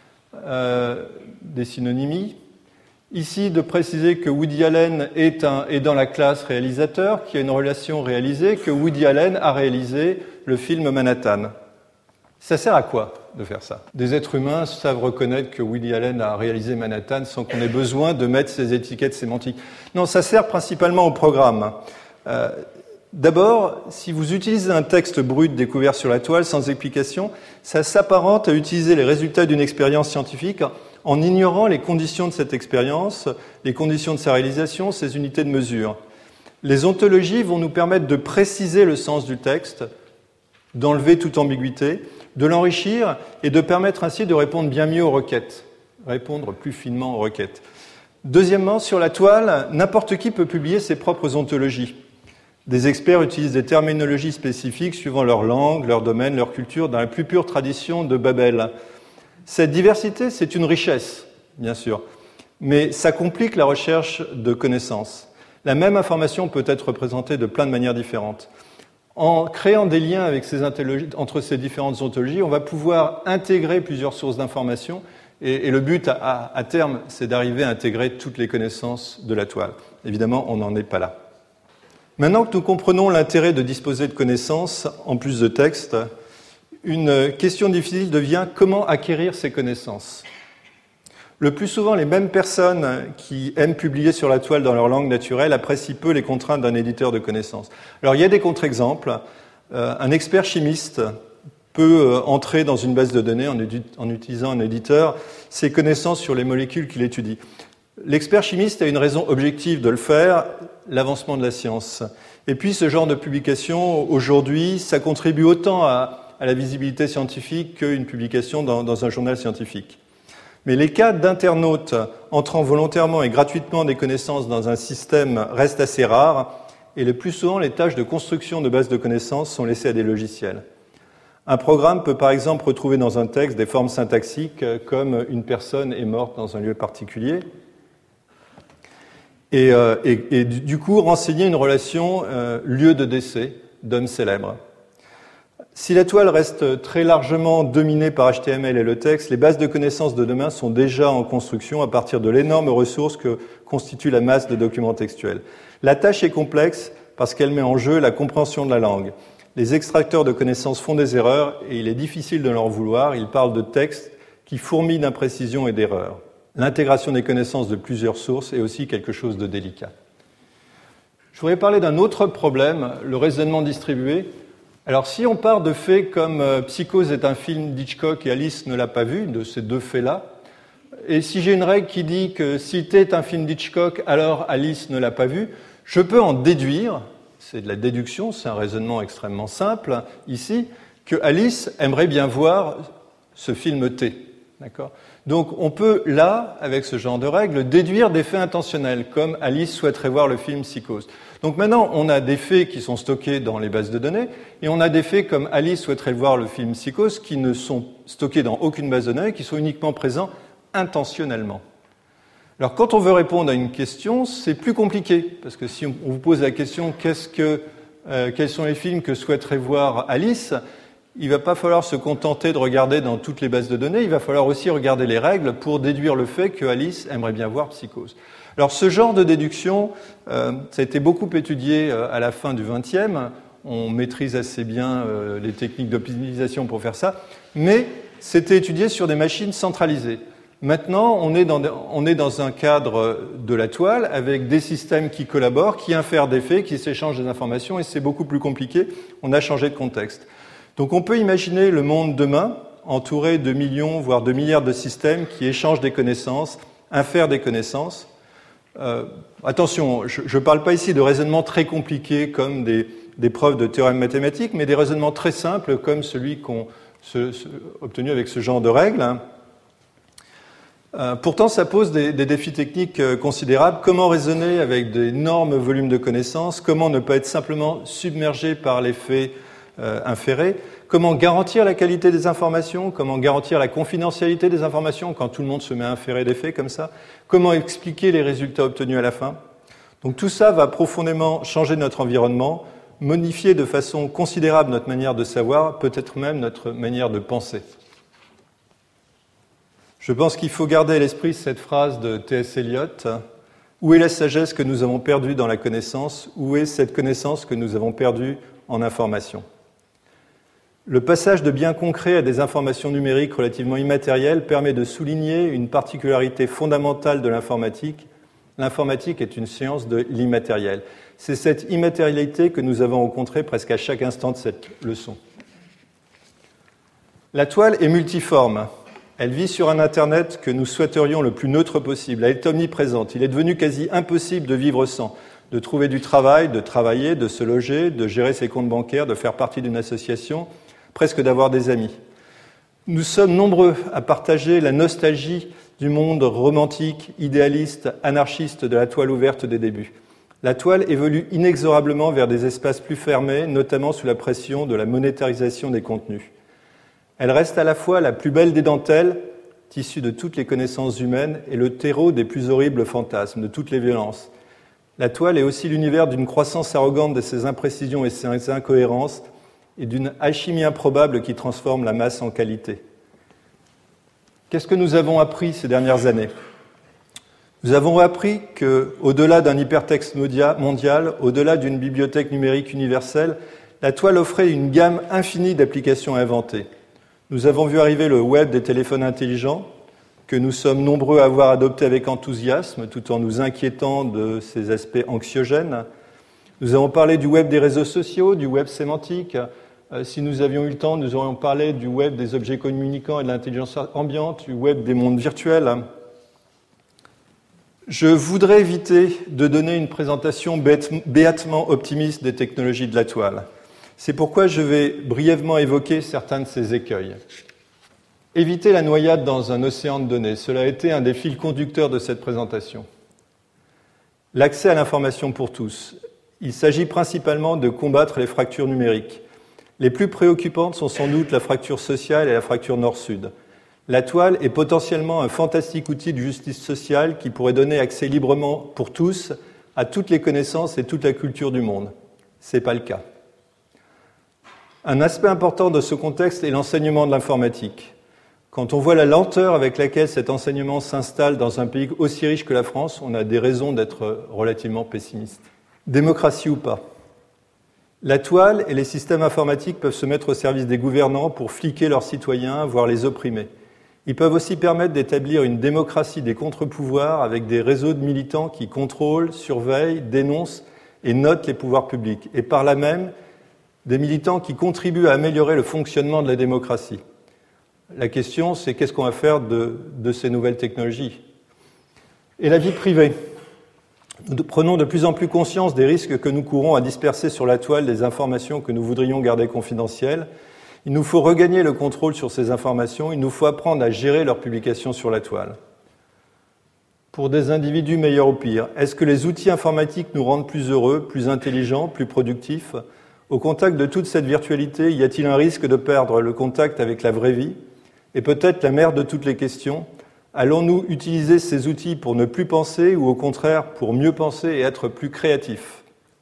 [SPEAKER 8] euh, des synonymies. Ici, de préciser que Woody Allen est, un, est dans la classe réalisateur, qu'il y a une relation réalisée, que Woody Allen a réalisé le film Manhattan. Ça sert à quoi de faire ça ? Des êtres humains savent reconnaître que Woody Allen a réalisé Manhattan sans qu'on ait besoin de mettre ces étiquettes sémantiques. Non, ça sert principalement au programme. Euh, D'abord, si vous utilisez un texte brut découvert sur la toile sans explication, ça s'apparente à utiliser les résultats d'une expérience scientifique en ignorant les conditions de cette expérience, les conditions de sa réalisation, ses unités de mesure. Les ontologies vont nous permettre de préciser le sens du texte, d'enlever toute ambiguïté, de l'enrichir et de permettre ainsi de répondre bien mieux aux requêtes, répondre plus finement aux requêtes. Deuxièmement, sur la toile, n'importe qui peut publier ses propres ontologies. Des experts utilisent des terminologies spécifiques suivant leur langue, leur domaine, leur culture, dans la plus pure tradition de Babel. Cette diversité, c'est une richesse, bien sûr, mais ça complique la recherche de connaissances. La même information peut être représentée de plein de manières différentes. En créant des liens avec ces entre ces différentes ontologies, on va pouvoir intégrer plusieurs sources d'informations et, et le but, à, à terme, c'est d'arriver à intégrer toutes les connaissances de la toile. Évidemment, on n'en est pas là. Maintenant que nous comprenons l'intérêt de disposer de connaissances, en plus de textes, une question difficile devient comment acquérir ces connaissances. Le plus souvent, les mêmes personnes qui aiment publier sur la toile dans leur langue naturelle apprécient peu les contraintes d'un éditeur de connaissances. Alors, il y a des contre-exemples. Euh, un expert chimiste peut entrer dans une base de données en, édu- en utilisant un éditeur ses connaissances sur les molécules qu'il étudie. L'expert chimiste a une raison objective de le faire, l'avancement de la science. Et puis, ce genre de publication, aujourd'hui, ça contribue autant à à la visibilité scientifique qu'une publication dans, dans un journal scientifique. Mais les cas d'internautes entrant volontairement et gratuitement des connaissances dans un système restent assez rares, et le plus souvent, les tâches de construction de bases de connaissances sont laissées à des logiciels. Un programme peut par exemple retrouver dans un texte des formes syntaxiques comme « une personne est morte dans un lieu particulier », et, euh, et, et du coup renseigner une relation euh, lieu de décès d'homme célèbre. Si la toile reste très largement dominée par H T M L et le texte, les bases de connaissances de demain sont déjà en construction à partir de l'énorme ressource que constitue la masse de documents textuels. La tâche est complexe parce qu'elle met en jeu la compréhension de la langue. Les extracteurs de connaissances font des erreurs et il est difficile de leur vouloir. Ils parlent de textes qui fourmillent d'imprécisions et d'erreurs. l'intégration des connaissances de plusieurs sources est aussi quelque chose de délicat. Je voudrais parler d'un autre problème, le raisonnement distribué. Alors, si on part de faits comme euh, Psychose est un film d'Hitchcock et Alice ne l'a pas vu, de ces deux faits-là, et si j'ai une règle qui dit que si t'es un film d'Hitchcock, alors Alice ne l'a pas vu, je peux en déduire, c'est de la déduction, c'est un raisonnement extrêmement simple ici, que Alice aimerait bien voir ce film T. D'accord ? Donc, on peut, là, avec ce genre de règles, déduire des faits intentionnels, comme Alice souhaiterait voir le film Psychose. Donc maintenant, on a des faits qui sont stockés dans les bases de données, et on a des faits comme Alice souhaiterait voir le film Psychose, qui ne sont stockés dans aucune base de données, qui sont uniquement présents intentionnellement. Alors, quand on veut répondre à une question, c'est plus compliqué, parce que si on vous pose la question qu'est-ce que, euh, quels sont les films que souhaiterait voir Alice, il ne va pas falloir se contenter de regarder dans toutes les bases de données, il va falloir aussi regarder les règles pour déduire le fait que Alice aimerait bien voir Psychose. Alors, ce genre de déduction, euh, ça a été beaucoup étudié euh, à la fin du vingtième. On maîtrise assez bien euh, les techniques d'optimisation pour faire ça, mais c'était étudié sur des machines centralisées. Maintenant, on est, dans, on est dans un cadre de la toile avec des systèmes qui collaborent, qui infèrent des faits, qui s'échangent des informations, et c'est beaucoup plus compliqué. On a changé de contexte. Donc, on peut imaginer le monde demain entouré de millions, voire de milliards de systèmes qui échangent des connaissances, infèrent des connaissances. Euh, attention, je ne parle pas ici de raisonnements très compliqués comme des, des preuves de théorèmes mathématiques, mais des raisonnements très simples comme celui qu'on se, se, obtenu avec ce genre de règles. Euh, pourtant, ça pose des, des défis techniques euh, considérables. Comment raisonner avec d'énormes volumes de connaissances? Comment ne pas être simplement submergé par les faits euh, inférés? Comment garantir la qualité des informations? Comment garantir la confidentialité des informations quand tout le monde se met à inférer des faits comme ça? Comment expliquer les résultats obtenus à la fin? Donc tout ça va profondément changer notre environnement, modifier de façon considérable notre manière de savoir, peut-être même notre manière de penser. Je pense qu'il faut garder à l'esprit cette phrase de T S Eliot. Où est la sagesse que nous avons perdue dans la connaissance? Où est cette connaissance que nous avons perdue en information? Le passage de biens concrets à des informations numériques relativement immatérielles permet de souligner une particularité fondamentale de l'informatique. L'informatique est une science de l'immatériel. C'est cette immatérialité que nous avons rencontrée presque à chaque instant de cette leçon. La toile est multiforme. Elle vit sur un Internet que nous souhaiterions le plus neutre possible. Elle est omniprésente. Il est devenu quasi impossible de vivre sans, de trouver du travail, de travailler, de se loger, de gérer ses comptes bancaires, de faire partie d'une association, presque d'avoir des amis. Nous sommes nombreux à partager la nostalgie du monde romantique, idéaliste, anarchiste de la toile ouverte des débuts. La toile évolue inexorablement vers des espaces plus fermés, notamment sous la pression de la monétarisation des contenus. Elle reste à la fois la plus belle des dentelles, tissue de toutes les connaissances humaines, et le terreau des plus horribles fantasmes, de toutes les violences. La toile est aussi l'univers d'une croissance arrogante de ses imprécisions et ses incohérences, et d'une alchimie improbable qui transforme la masse en qualité. Qu'est-ce que nous avons appris ces dernières années? Nous avons appris qu'au-delà d'un hypertexte mondial, au-delà d'une bibliothèque numérique universelle, la toile offrait une gamme infinie d'applications à inventer. Nous avons vu arriver le web des téléphones intelligents, que nous sommes nombreux à avoir adopté avec enthousiasme, tout en nous inquiétant de ses aspects anxiogènes. Nous avons parlé du web des réseaux sociaux, du web sémantique. Euh, si nous avions eu le temps, nous aurions parlé du web des objets communicants et de l'intelligence ambiante, du web des mondes virtuels. Je voudrais éviter de donner une présentation béatement optimiste des technologies de la toile. C'est pourquoi je vais brièvement évoquer certains de ces écueils. Éviter la noyade dans un océan de données, cela a été un des fils conducteurs de cette présentation. L'accès à l'information pour tous. Il s'agit principalement de combattre les fractures numériques. Les plus préoccupantes sont sans doute la fracture sociale et la fracture nord-sud. La toile est potentiellement un fantastique outil de justice sociale qui pourrait donner accès librement pour tous à toutes les connaissances et toute la culture du monde. Ce n'est pas le cas. Un aspect important de ce contexte est l'enseignement de l'informatique. Quand on voit la lenteur avec laquelle cet enseignement s'installe dans un pays aussi riche que la France, on a des raisons d'être relativement pessimiste. Démocratie ou pas. La toile et les systèmes informatiques peuvent se mettre au service des gouvernants pour fliquer leurs citoyens, voire les opprimer. Ils peuvent aussi permettre d'établir une démocratie des contre-pouvoirs avec des réseaux de militants qui contrôlent, surveillent, dénoncent et notent les pouvoirs publics. Et par là même, des militants qui contribuent à améliorer le fonctionnement de la démocratie. La question, c'est qu'est-ce qu'on va faire de, de ces nouvelles technologies ? Et la vie privée. Nous prenons de plus en plus conscience des risques que nous courons à disperser sur la toile des informations que nous voudrions garder confidentielles. Il nous faut regagner le contrôle sur ces informations, il nous faut apprendre à gérer leur publication sur la toile. Pour des individus meilleurs ou pires, est-ce que les outils informatiques nous rendent plus heureux, plus intelligents, plus productifs ? Au contact de toute cette virtualité, y a-t-il un risque de perdre le contact avec la vraie vie ? Et peut-être la mère de toutes les questions, allons-nous utiliser ces outils pour ne plus penser ou au contraire pour mieux penser et être plus créatifs ?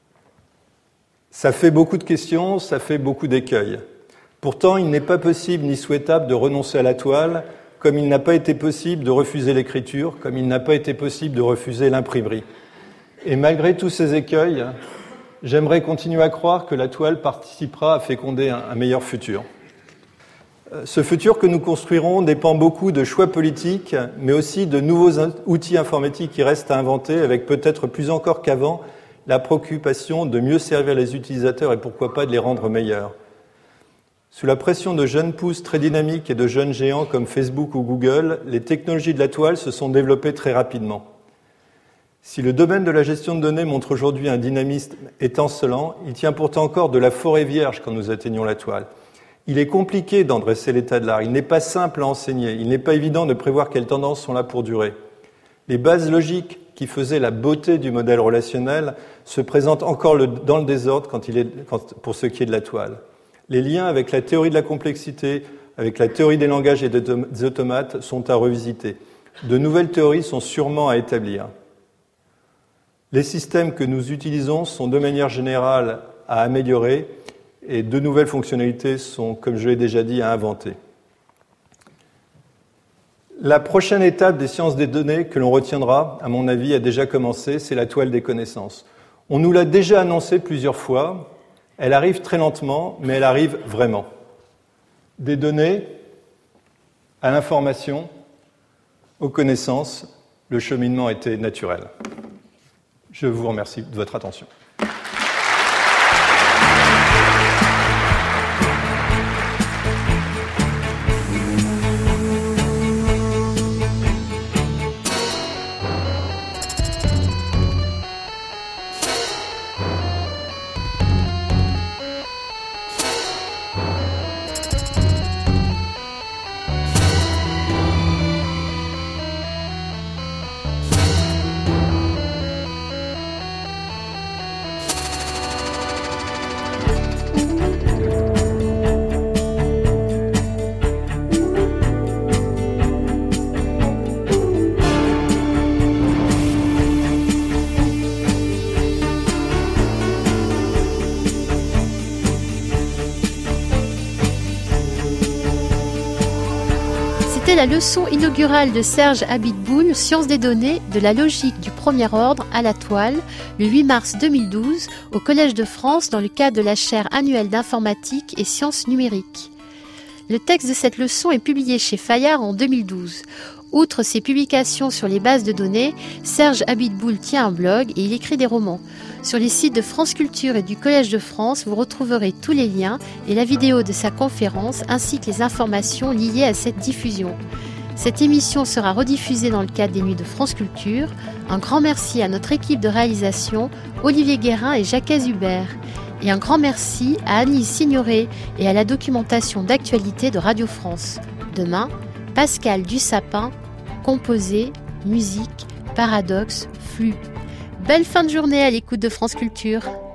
[SPEAKER 8] Ça fait beaucoup de questions, ça fait beaucoup d'écueils. Pourtant, il n'est pas possible ni souhaitable de renoncer à la toile, comme il n'a pas été possible de refuser l'écriture, comme il n'a pas été possible de refuser l'imprimerie. Et malgré tous ces écueils, j'aimerais continuer à croire que la toile participera à féconder un, un meilleur futur. Ce futur que nous construirons dépend beaucoup de choix politiques, mais aussi de nouveaux outils informatiques qui restent à inventer, avec peut-être plus encore qu'avant la préoccupation de mieux servir les utilisateurs et pourquoi pas de les rendre meilleurs. Sous la pression de jeunes pousses très dynamiques et de jeunes géants comme Facebook ou Google, les technologies de la toile se sont développées très rapidement. Si le domaine de la gestion de données montre aujourd'hui un dynamisme étincelant, il tient pourtant encore de la forêt vierge quand nous atteignons la toile. Il est compliqué d'en dresser l'état de l'art, il n'est pas simple à enseigner, il n'est pas évident de prévoir quelles tendances sont là pour durer. Les bases logiques qui faisaient la beauté du modèle relationnel se présentent encore le, dans le désordre quand il est, quand, pour ce qui est de la toile. Les liens avec la théorie de la complexité, avec la théorie des langages et des automates sont à revisiter. De nouvelles théories sont sûrement à établir. Les systèmes que nous utilisons sont de manière générale à améliorer et de nouvelles fonctionnalités sont, comme je l'ai déjà dit, à inventer. La prochaine étape des sciences des données que l'on retiendra, à mon avis, a déjà commencé, c'est la toile des connaissances. On nous l'a déjà annoncé plusieurs fois, elle arrive très lentement, mais elle arrive vraiment. Des données à l'information, aux connaissances, le cheminement était naturel. Je vous remercie de votre attention.
[SPEAKER 5] La leçon inaugurale de Serge Abitboul, Sciences des données, de la logique du premier ordre à la toile, le huit mars deux mille douze, au Collège de France dans le cadre de la chaire annuelle d'informatique et sciences numériques. Le texte de cette leçon est publié chez Fayard en deux mille douze. Outre ses publications sur les bases de données, Serge Abitboul tient un blog et il écrit des romans. Sur les sites de France Culture et du Collège de France, vous retrouverez tous les liens et la vidéo de sa conférence ainsi que les informations liées à cette diffusion. Cette émission sera rediffusée dans le cadre des Nuits de France Culture. Un grand merci à notre équipe de réalisation, Olivier Guérin et Jacques Hubert. Et un grand merci à Annie Signoret et à la documentation d'actualité de Radio France. Demain, Pascal Dussapin, composé, musique, paradoxe, flux. Belle fin de journée à l'écoute de France Culture.